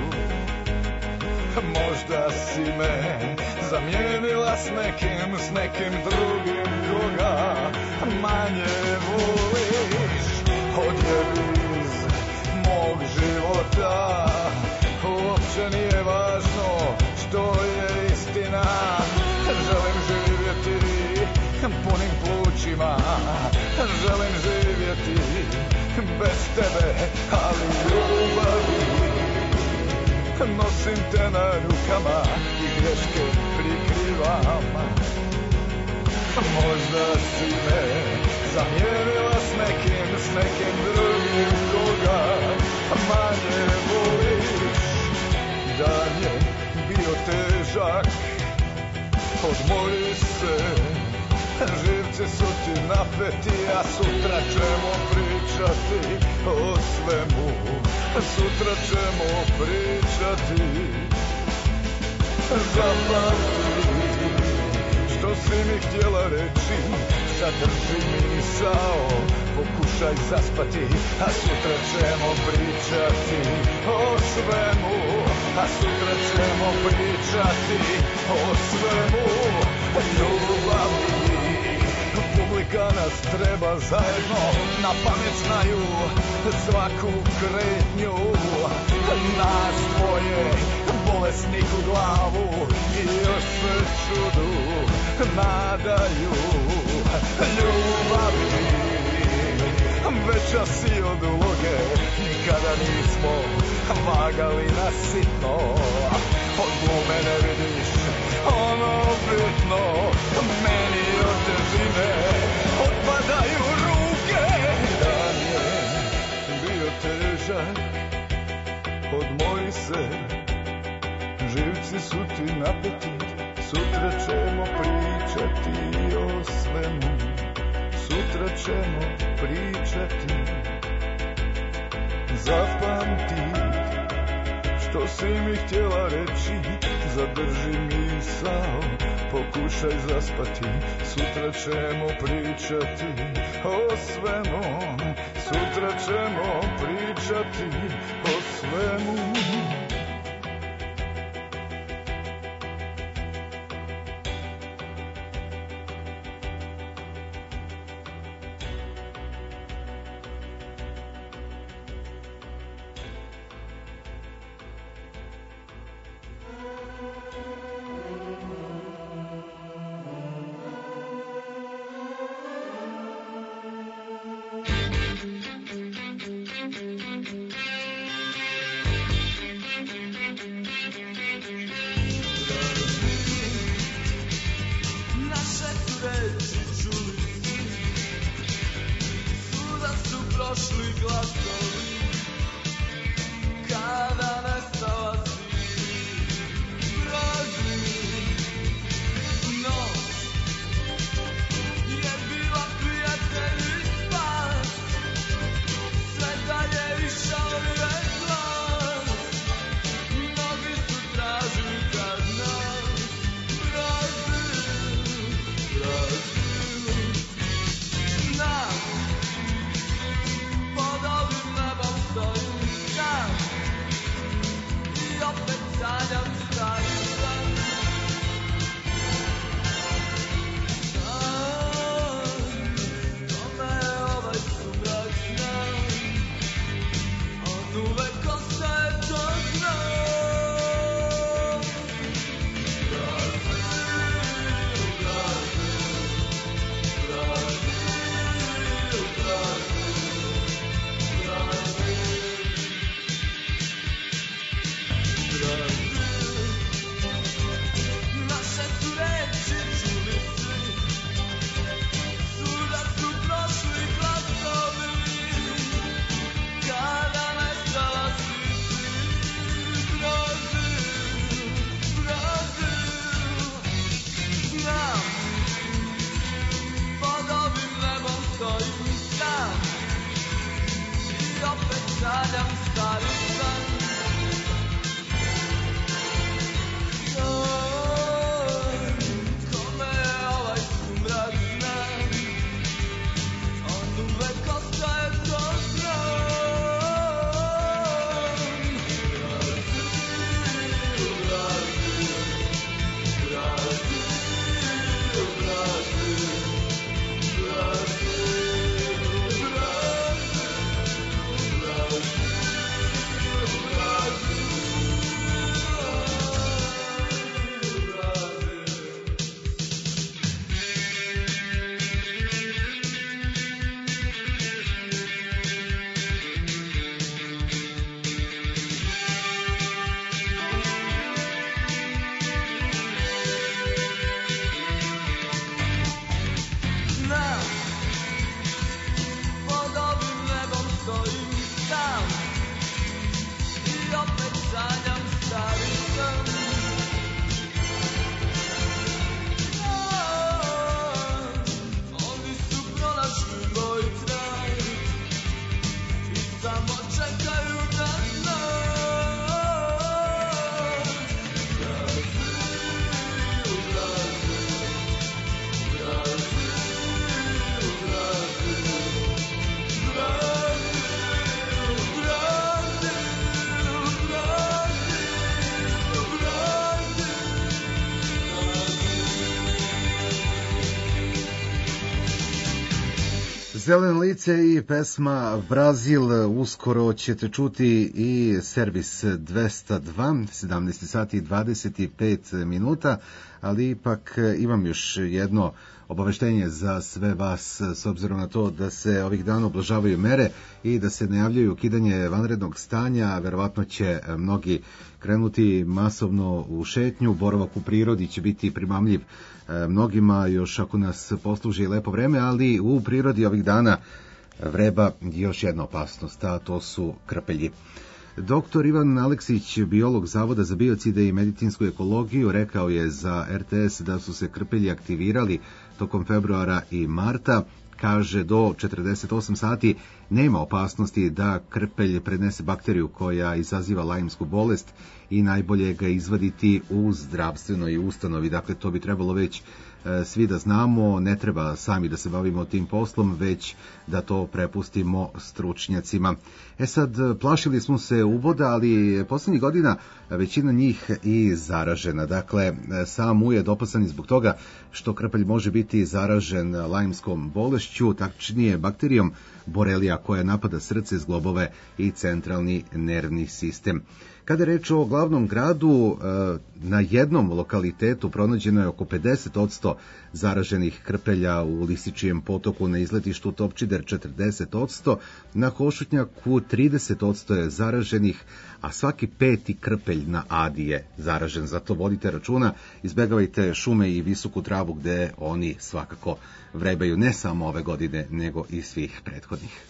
Možda si me zamijenila s nekim drugim koga manje voliš. Odjebi iz mog života, uopće nije važno što je istina. Želim živjeti punim plućima, želim živjeti bez tebe, ali ljubavi nosim te na rukama i greške prikrivam. Možda si me zamijenila s nekim drugim koga manje voliš. Dan je bio težak, odmori se, živci su ti napeti, a sutra ćemo pričati o svemu. Sutra ćemo pričati. Zapamti što si mi htjela reći, zadrži misao, pokušaj zaspati, a sutra ćemo pričati o svemu. A sutra ćemo pričati o svemu. Ljubavi, publika nas treba zajedno, na pamet znaju svaku kretnju. Nas dvoje, bolesnik u glavu, i još se čudu nadaju. Ljubavi, veća si od uloge, nikada nismo vagali na sitno. Od glume ne vidiš ono bitno, meni od težine otpadaju ruke. Dan je bio težak, odmori se, živci su ti napeti, sutra ćemo pričati o svemu. Sutra ćemo pričati. Zapamti što si mi htjela reći, zadrži misao, pokušaj zaspati. Sutra ćemo pričati o svemu. Sutra ćemo pričati o svemu. sanjam stari san. Oni su pronašli moj traj i samo čekaju na nas. Zeleno lice i pesma Brazil, uskoro ćete čuti i servis 202, 17 sati i 25 minuta, ali ipak imam još jedno obaveštenje za sve vas, s obzirom na to da se ovih dana ublažavaju mere i da se najavljaju ukidanje vanrednog stanja. Verovatno će mnogi krenuti masovno u šetnju, boravak u prirodi će biti primamljiv mnogima, još ako nas posluži lepo vreme, ali u prirodi ovih dana vreba još jedna opasnost, a to su krpelji. Doktor Ivan Aleksić, biolog Zavoda za biocide i medicinsku ekologiju, rekao je za RTS da su se krpelji aktivirali tokom februara i marta. Kaže, do 48 sati nema opasnosti da krpelj prenese bakteriju koja izaziva lajmsku bolest i najbolje ga izvaditi u zdravstvenoj ustanovi. Dakle, to bi trebalo već svi da znamo, ne treba sami da se bavimo tim poslom, već da to prepustimo stručnjacima. Sad, plašili smo se uboda, ali poslednjih godina većina njih i zaražena. Dakle, sam ujed opasan i zbog toga što krpelj može biti zaražen lajmskom bolešću, tačnije bakterijom Borelija koja napada srce, zglobove i centralni nervni sistem. Kada je reč o glavnom gradu, na jednom lokalitetu pronađeno je oko 50% zaraženih krpelja, u Lisičijem potoku na izletištu Topčider 40%, na Košutnjaku 30% je zaraženih, a svaki peti krpelj na Adi je zaražen. Zato vodite računa, izbegavajte šume i visoku travu gde oni svakako vrebaju, ne samo ove godine, nego i svih prethodnih.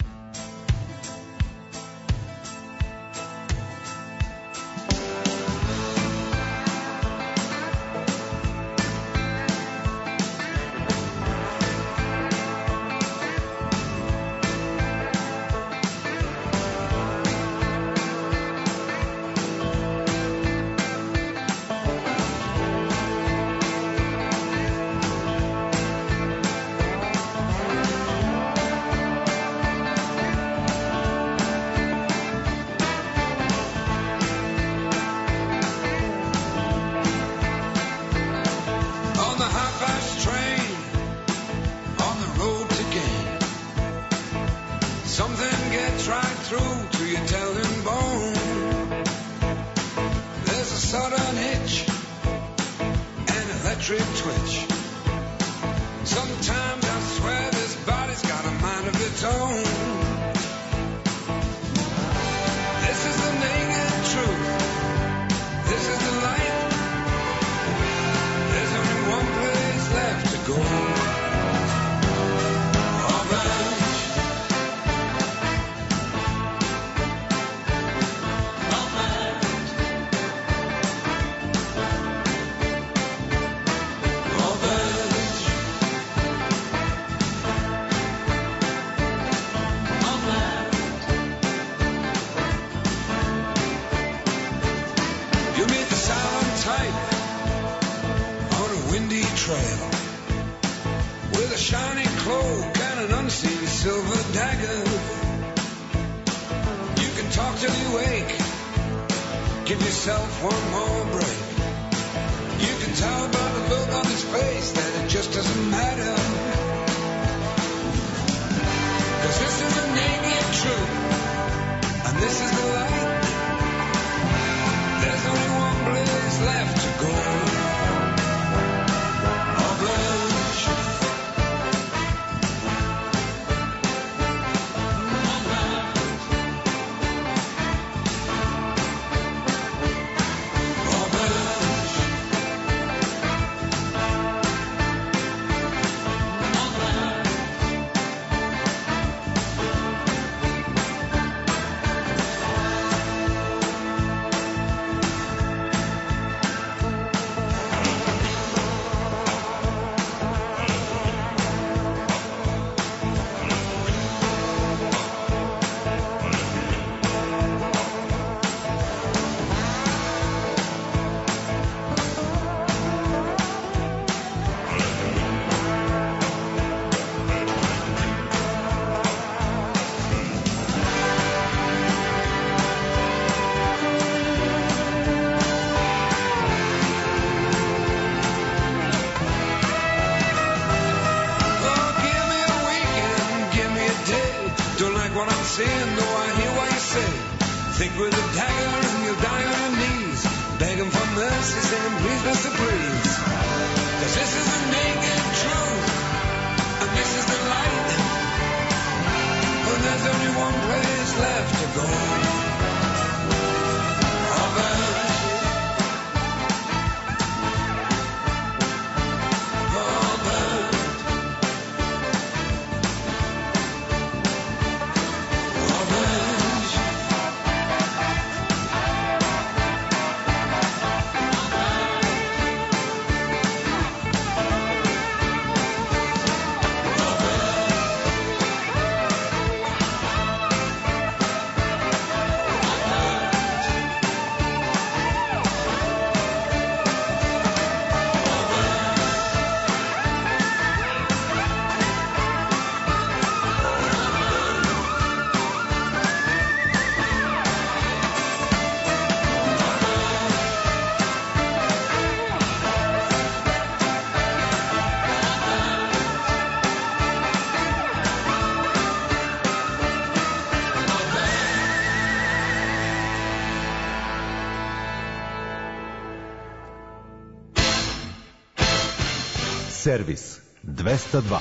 a dagger and you'll die on your knees, begging for mercy, saying, please, Mr. Please. 'Cause this is the naked truth, and this is the light. And there's only one place left to go. Servis 202.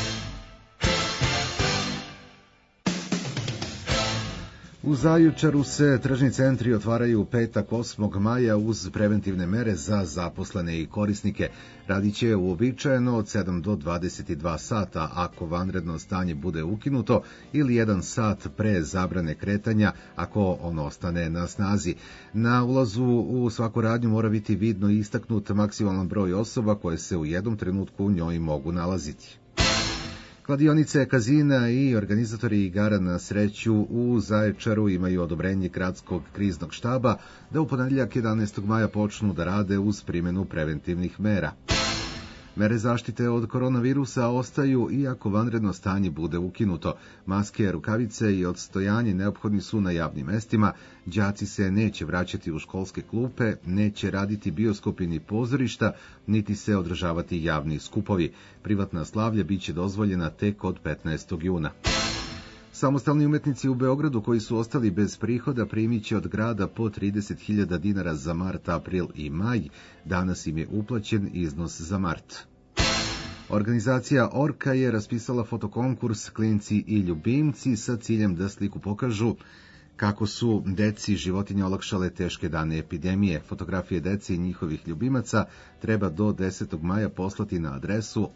U Zaječaru se tržni centri otvaraju petak 8. maja uz preventivne mere za zaposlene i korisnike. Radit će uobičajeno od 7 do 22 sata ako vanredno stanje bude ukinuto ili 1 sat pre zabrane kretanja ako ono ostane na snazi. Na ulazu u svaku radnju mora biti vidno istaknut maksimalan broj osoba koje se u jednom trenutku u njoj mogu nalaziti. Kladionice, kazina i organizatori igara na sreću u Zaječaru imaju odobrenje gradskog kriznog štaba da u ponedjeljak 11. maja počnu da rade uz primjenu preventivnih mera. Mere zaštite od koronavirusa ostaju iako vanredno stanje bude ukinuto. Maske, rukavice i odstojanje neophodni su na javnim mestima, đaci se neće vraćati u školske klupe, neće raditi bioskopi ni pozorišta, niti se održavati javni skupovi. Privatna slavlja biće dozvoljena tek od 15. juna. Samostalni umetnici u Beogradu koji su ostali bez prihoda primit će od grada po 30.000 dinara za mart, april i maj. Danas im je uplaćen iznos za mart. Organizacija Orka je raspisala fotokonkurs Klinci i ljubimci sa ciljem da sliku pokažu kako su deci životinje olakšale teške dane epidemije. Fotografije deci i njihovih ljubimaca treba do 10. maja poslati na adresu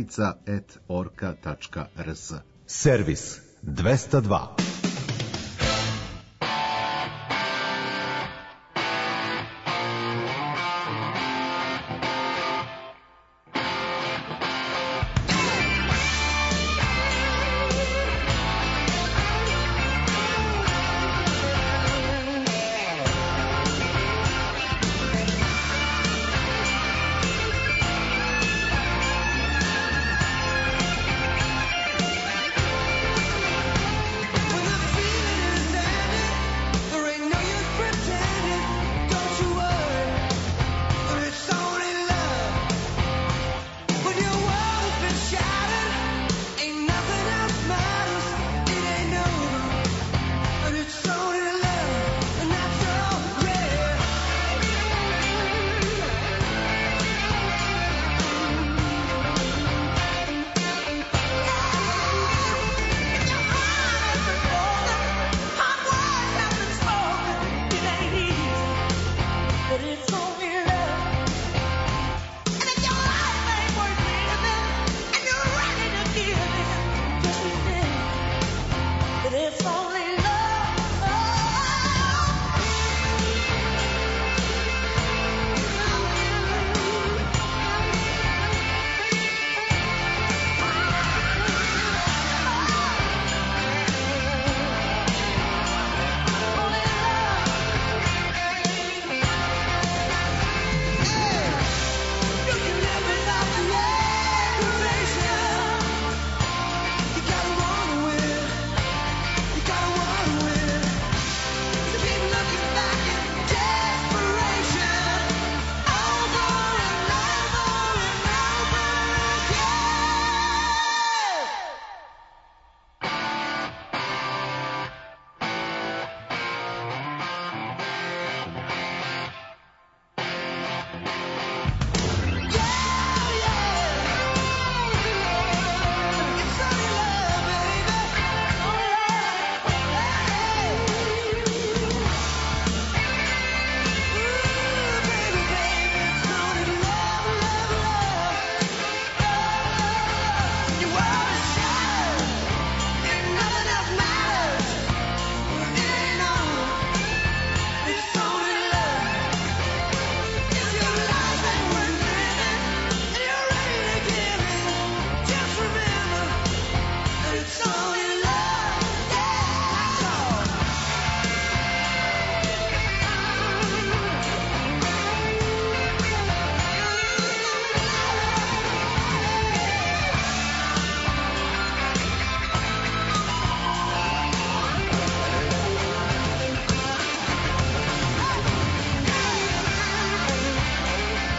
orkica@orka.rs. Servis 202. When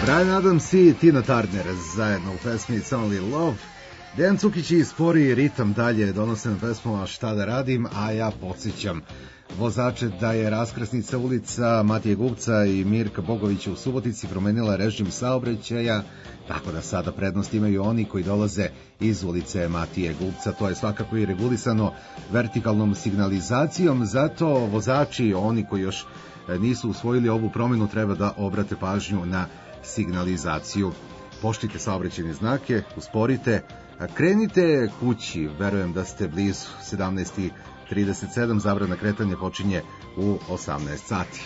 Bryan Adams i Tina Turner zajedno u pesmi It's Only Love. Dejan Cukić i spori ritam dalje donose na pesmu A šta da radim, a ja podsjećam vozače da je raskrsnica ulica Matije Gubca i Mirka Bogovića u Subotici promenila režim saobraćaja, tako da sada prednost imaju oni koji dolaze iz ulice Matije Gubca. To je svakako i regulisano vertikalnom signalizacijom, zato vozači, oni koji još nisu usvojili ovu promenu, treba da obrate pažnju na signalizaciju. Poštite saobraćajne znake, usporite, krenite kući, verujem da ste blizu. 17:37, zabrana kretanja počinje u 18 sati.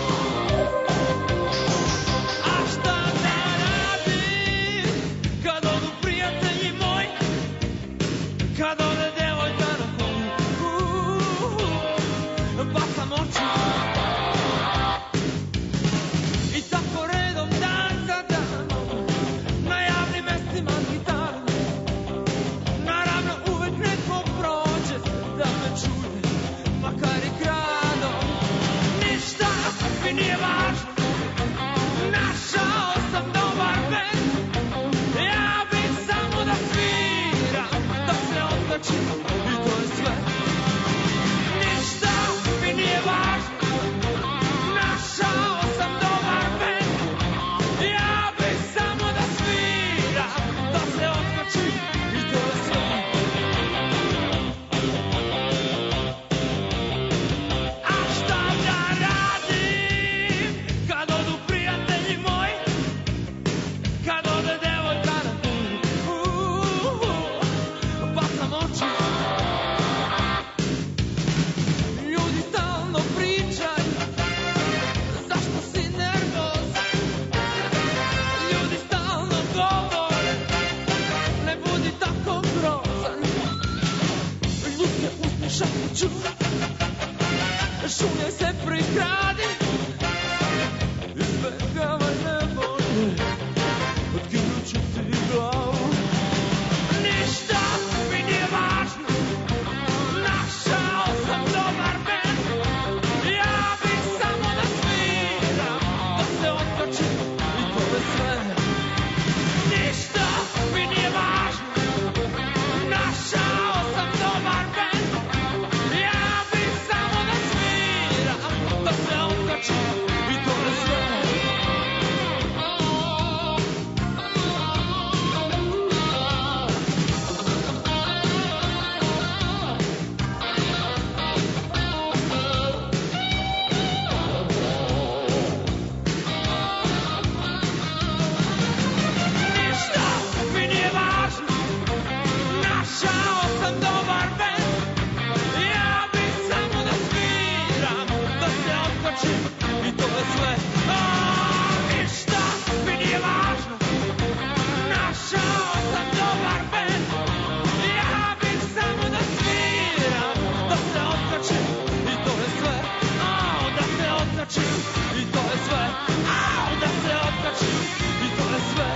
Šunje se prikradi, izbegavaj nevolje, otkinut ću ti glavu. Ništa mi nije važno, našao sam dobar bend. Ja bih samo da sviram, da se otkačim i to je sve. Ništa mi nije važno, našao sam dobar bend. Ja bih samo da sviram, da se otkačim i to je sve. Ništa mi nije važno, našao sam dobar bend. Ja bih samo da sviram, da se otkačim i to je sve. Ništa mi nije važno, našao sam dobar bend. Ja bih samo da sviram, da se otkačim i to je sve. Da se otkačim i to je sve. Da se otkačim i to je sve.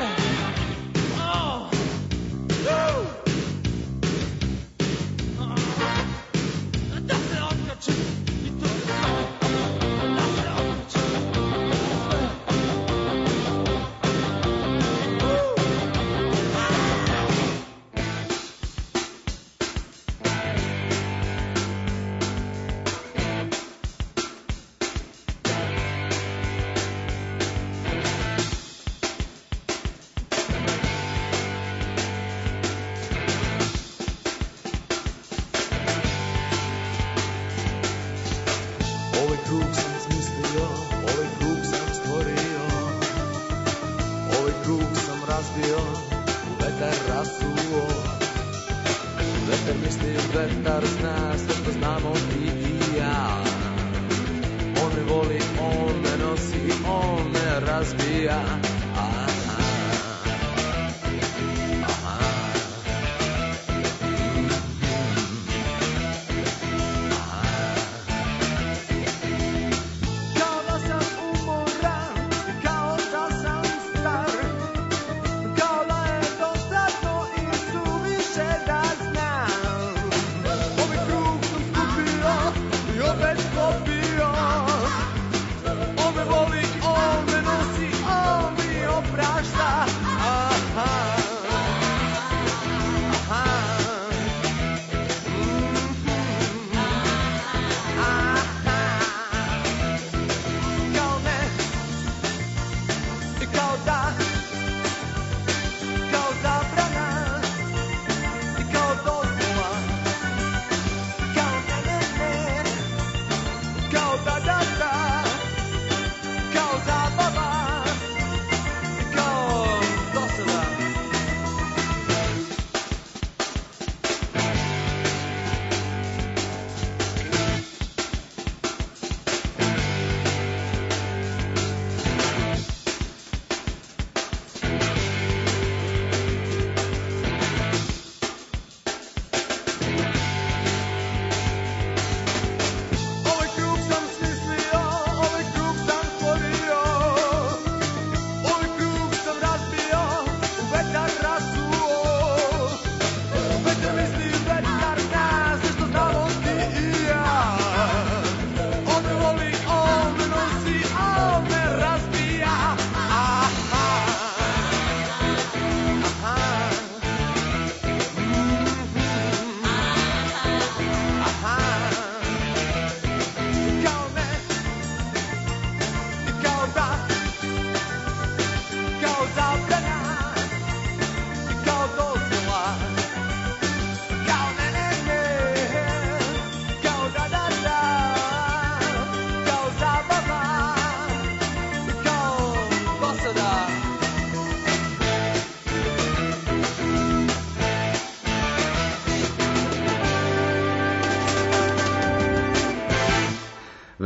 Da se otkačim i to je sve. Da se otkačim i to je sve. Ovaj krug sam smislio, ovaj krug sam stvorio, ovaj krug sam razbio, u vetar rasuo. Vetar misli, vetar zna, sve što znamo ti i ja. On me voli, on me nosi, on me razbija. Kao da sam umoran, kao da sam star, kao da je dosadno i suviše da znam. Ovaj krug sam skupio i opet popio. On me voli, on me nosi, on mi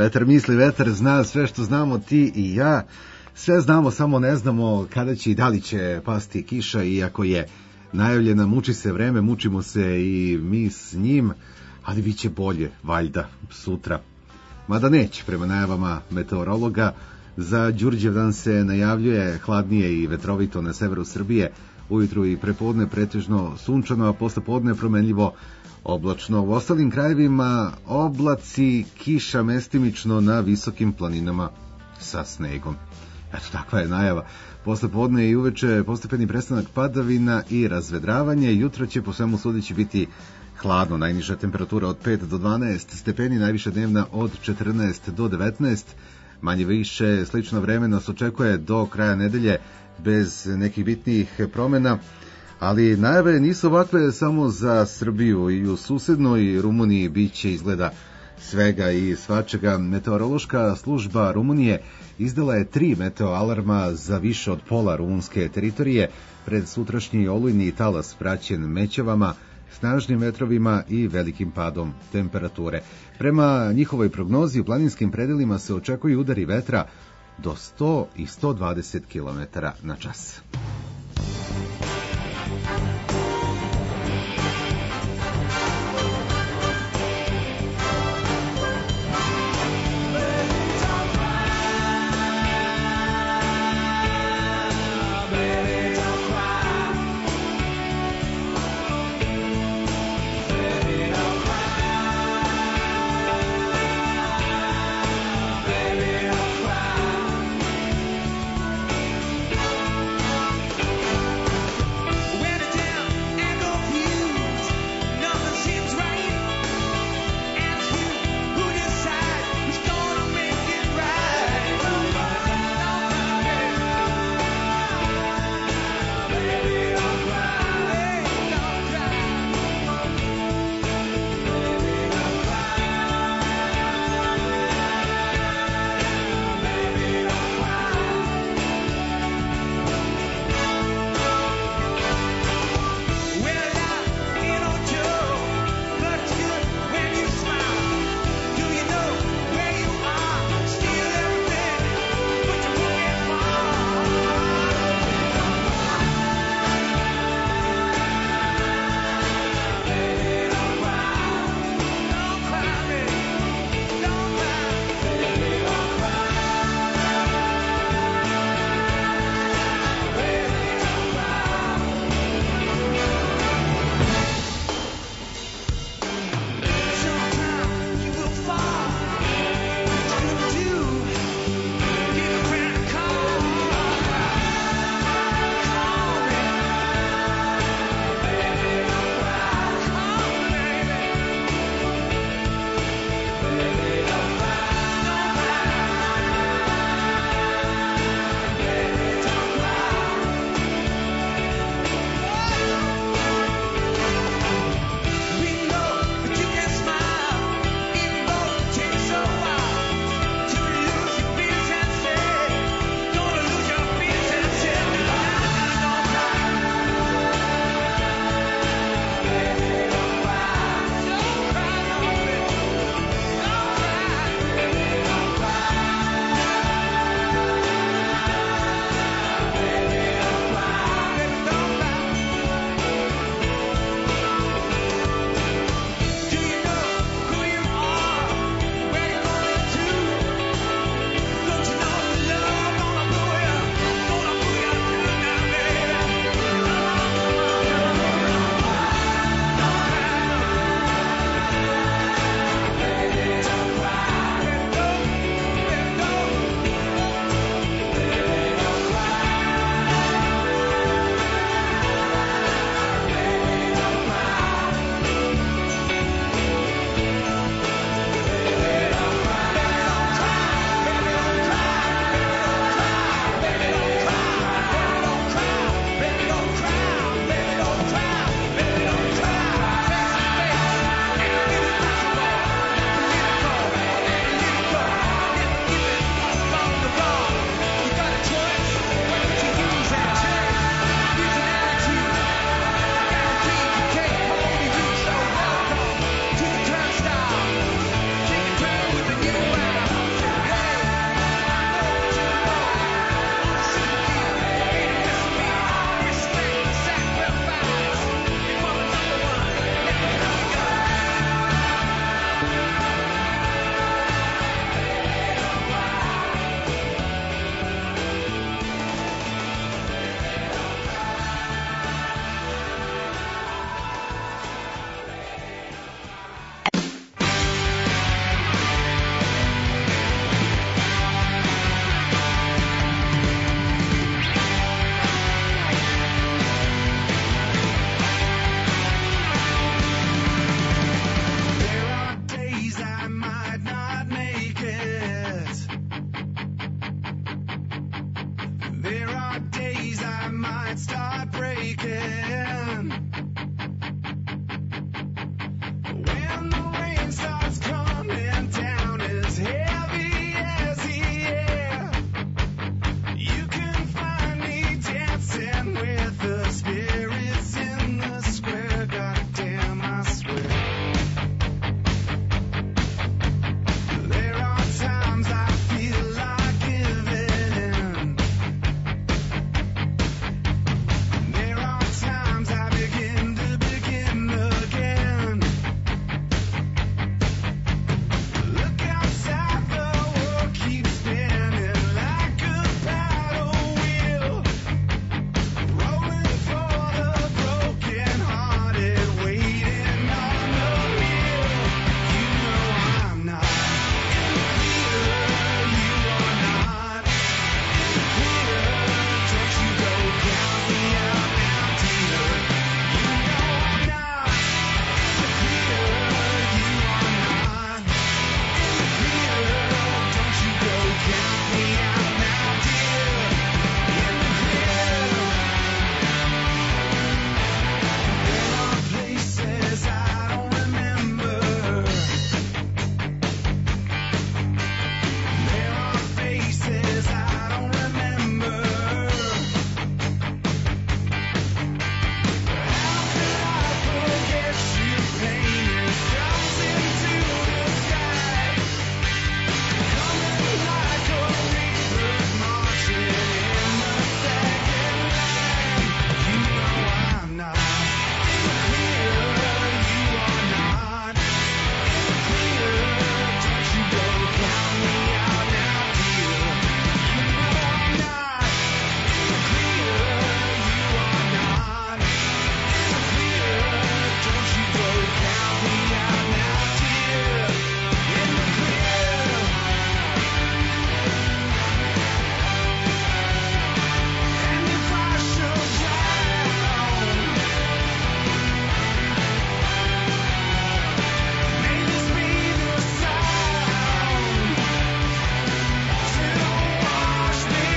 Vetar misli, vetar zna sve što znamo ti i ja. Sve znamo, samo ne znamo kada će i da li će pasti kiša, iako je najavljena, muči se vreme, mučimo se i mi s njim, ali bit će bolje, valjda, sutra. Mada neće, prema najavama meteorologa, za Đurđevdan se najavljuje hladnije i vetrovito na severu Srbije, ujutru i prepodne pretežno sunčano, a posle podne promenljivo oblačno. U ostalim krajevima oblaci, kiša mestimično na visokim planinama sa snegom. Eto, takva je najava. Posle podne i uveče postepeni prestanak padavina i razvedravanje. Jutro će po svemu sudeći biti hladno. Najniža temperatura od 5 do 12 stepeni, najviša dnevna od 14 do 19. Manje više slično vreme nas očekuje do kraja nedelje bez nekih bitnijih promjena. Ali najave nisu ovakve samo za Srbiju. I u susednoj Rumuniji bit će izgleda svega i svačega. Meteorološka služba Rumunije izdala je 3 meteoalarma za više od pola rumunske teritorije pred sutrašnji olujni talas praćen mećavama, snažnim vetrovima i velikim padom temperature. Prema njihovoj prognozi u planinskim predelima se očekuju udari vetra do 100 i 120 km na čas. Went to town are days I might start breaking. When the rain starts coming down as heavy as the air, you can find me dancing with the spirits in the square. Goddamn, I swear. There are times I feel like giving in. There are times I begin again. Look outside, the world keeps spinning like a paddle wheel, rolling for the broken hearted, waiting on the wheel. You know I'm not in the clear, you are not in the clear. Don't you go count me out now, dear. You know I'm not in the clear, you are not in the clear. Don't you go count me out now, dear. In the clear. There are places I don't remember. There are faces I don't remember. How could I forget you painted stars into the sky, coming like a reaper marching in the second line? You know I'm not in the clear, you are not in the clear. Don't you go count me out now, dear. You know I'm not in the clear, you are not in the clear. Don't you go count me out now, dear. In the clear. And if I should drown, may this be the sound to wash me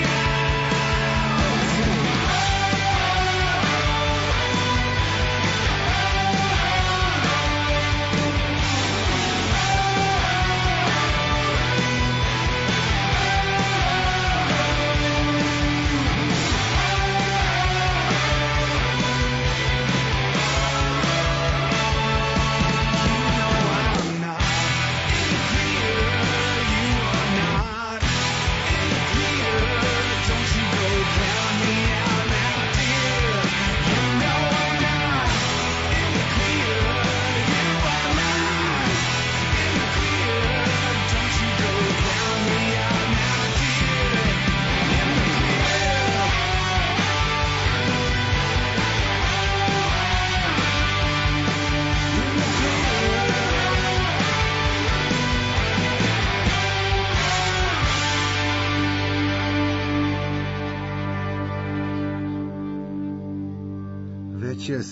Već je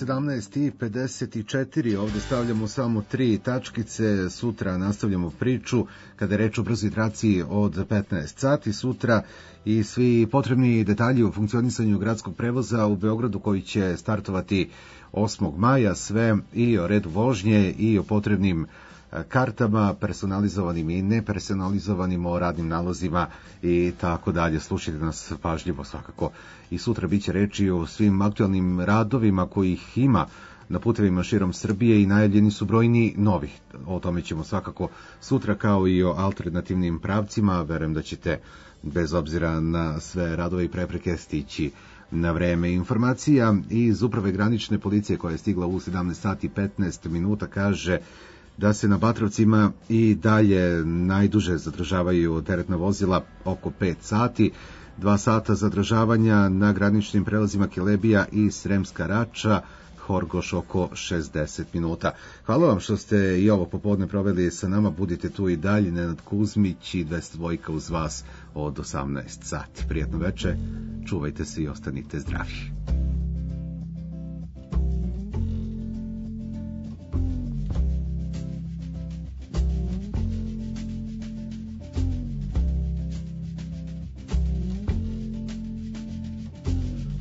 17:54, ovde stavljamo samo 3 tačkice, sutra nastavljamo priču kada je reč o brzoj traci od 15 sati sutra i svi potrebni detalji o funkcionisanju gradskog prevoza u Beogradu koji će startovati 8. maja, sve i o redu vožnje i o potrebnim kartama, personalizovanim i nepersonalizovanim, o radnim nalozima i tako dalje. Slušajte nas pažljivo svakako. I sutra biće reči o svim aktualnim radovima kojih ima na putevima širom Srbije i najavljeni su brojni novi. O tome ćemo svakako sutra, kao i o alternativnim pravcima. Verujem da ćete, bez obzira na sve radove i prepreke, stići na vreme. Informacija iz Uprave granične policije koja je stigla u 17:15 kaže da se na Batrovcima i dalje najduže zadržavaju teretna vozila, oko 5 sati, 2 sata zadržavanja na graničnim prelazima Kelebija i Sremska Rača, Horgoš oko 60 minuta. Hvala vam što ste i ovo popodne proveli sa nama, budite tu i dalje. Nenad Kuzmić i 202 uz vas od 18 sati. Prijatno veče, čuvajte se i ostanite zdravi.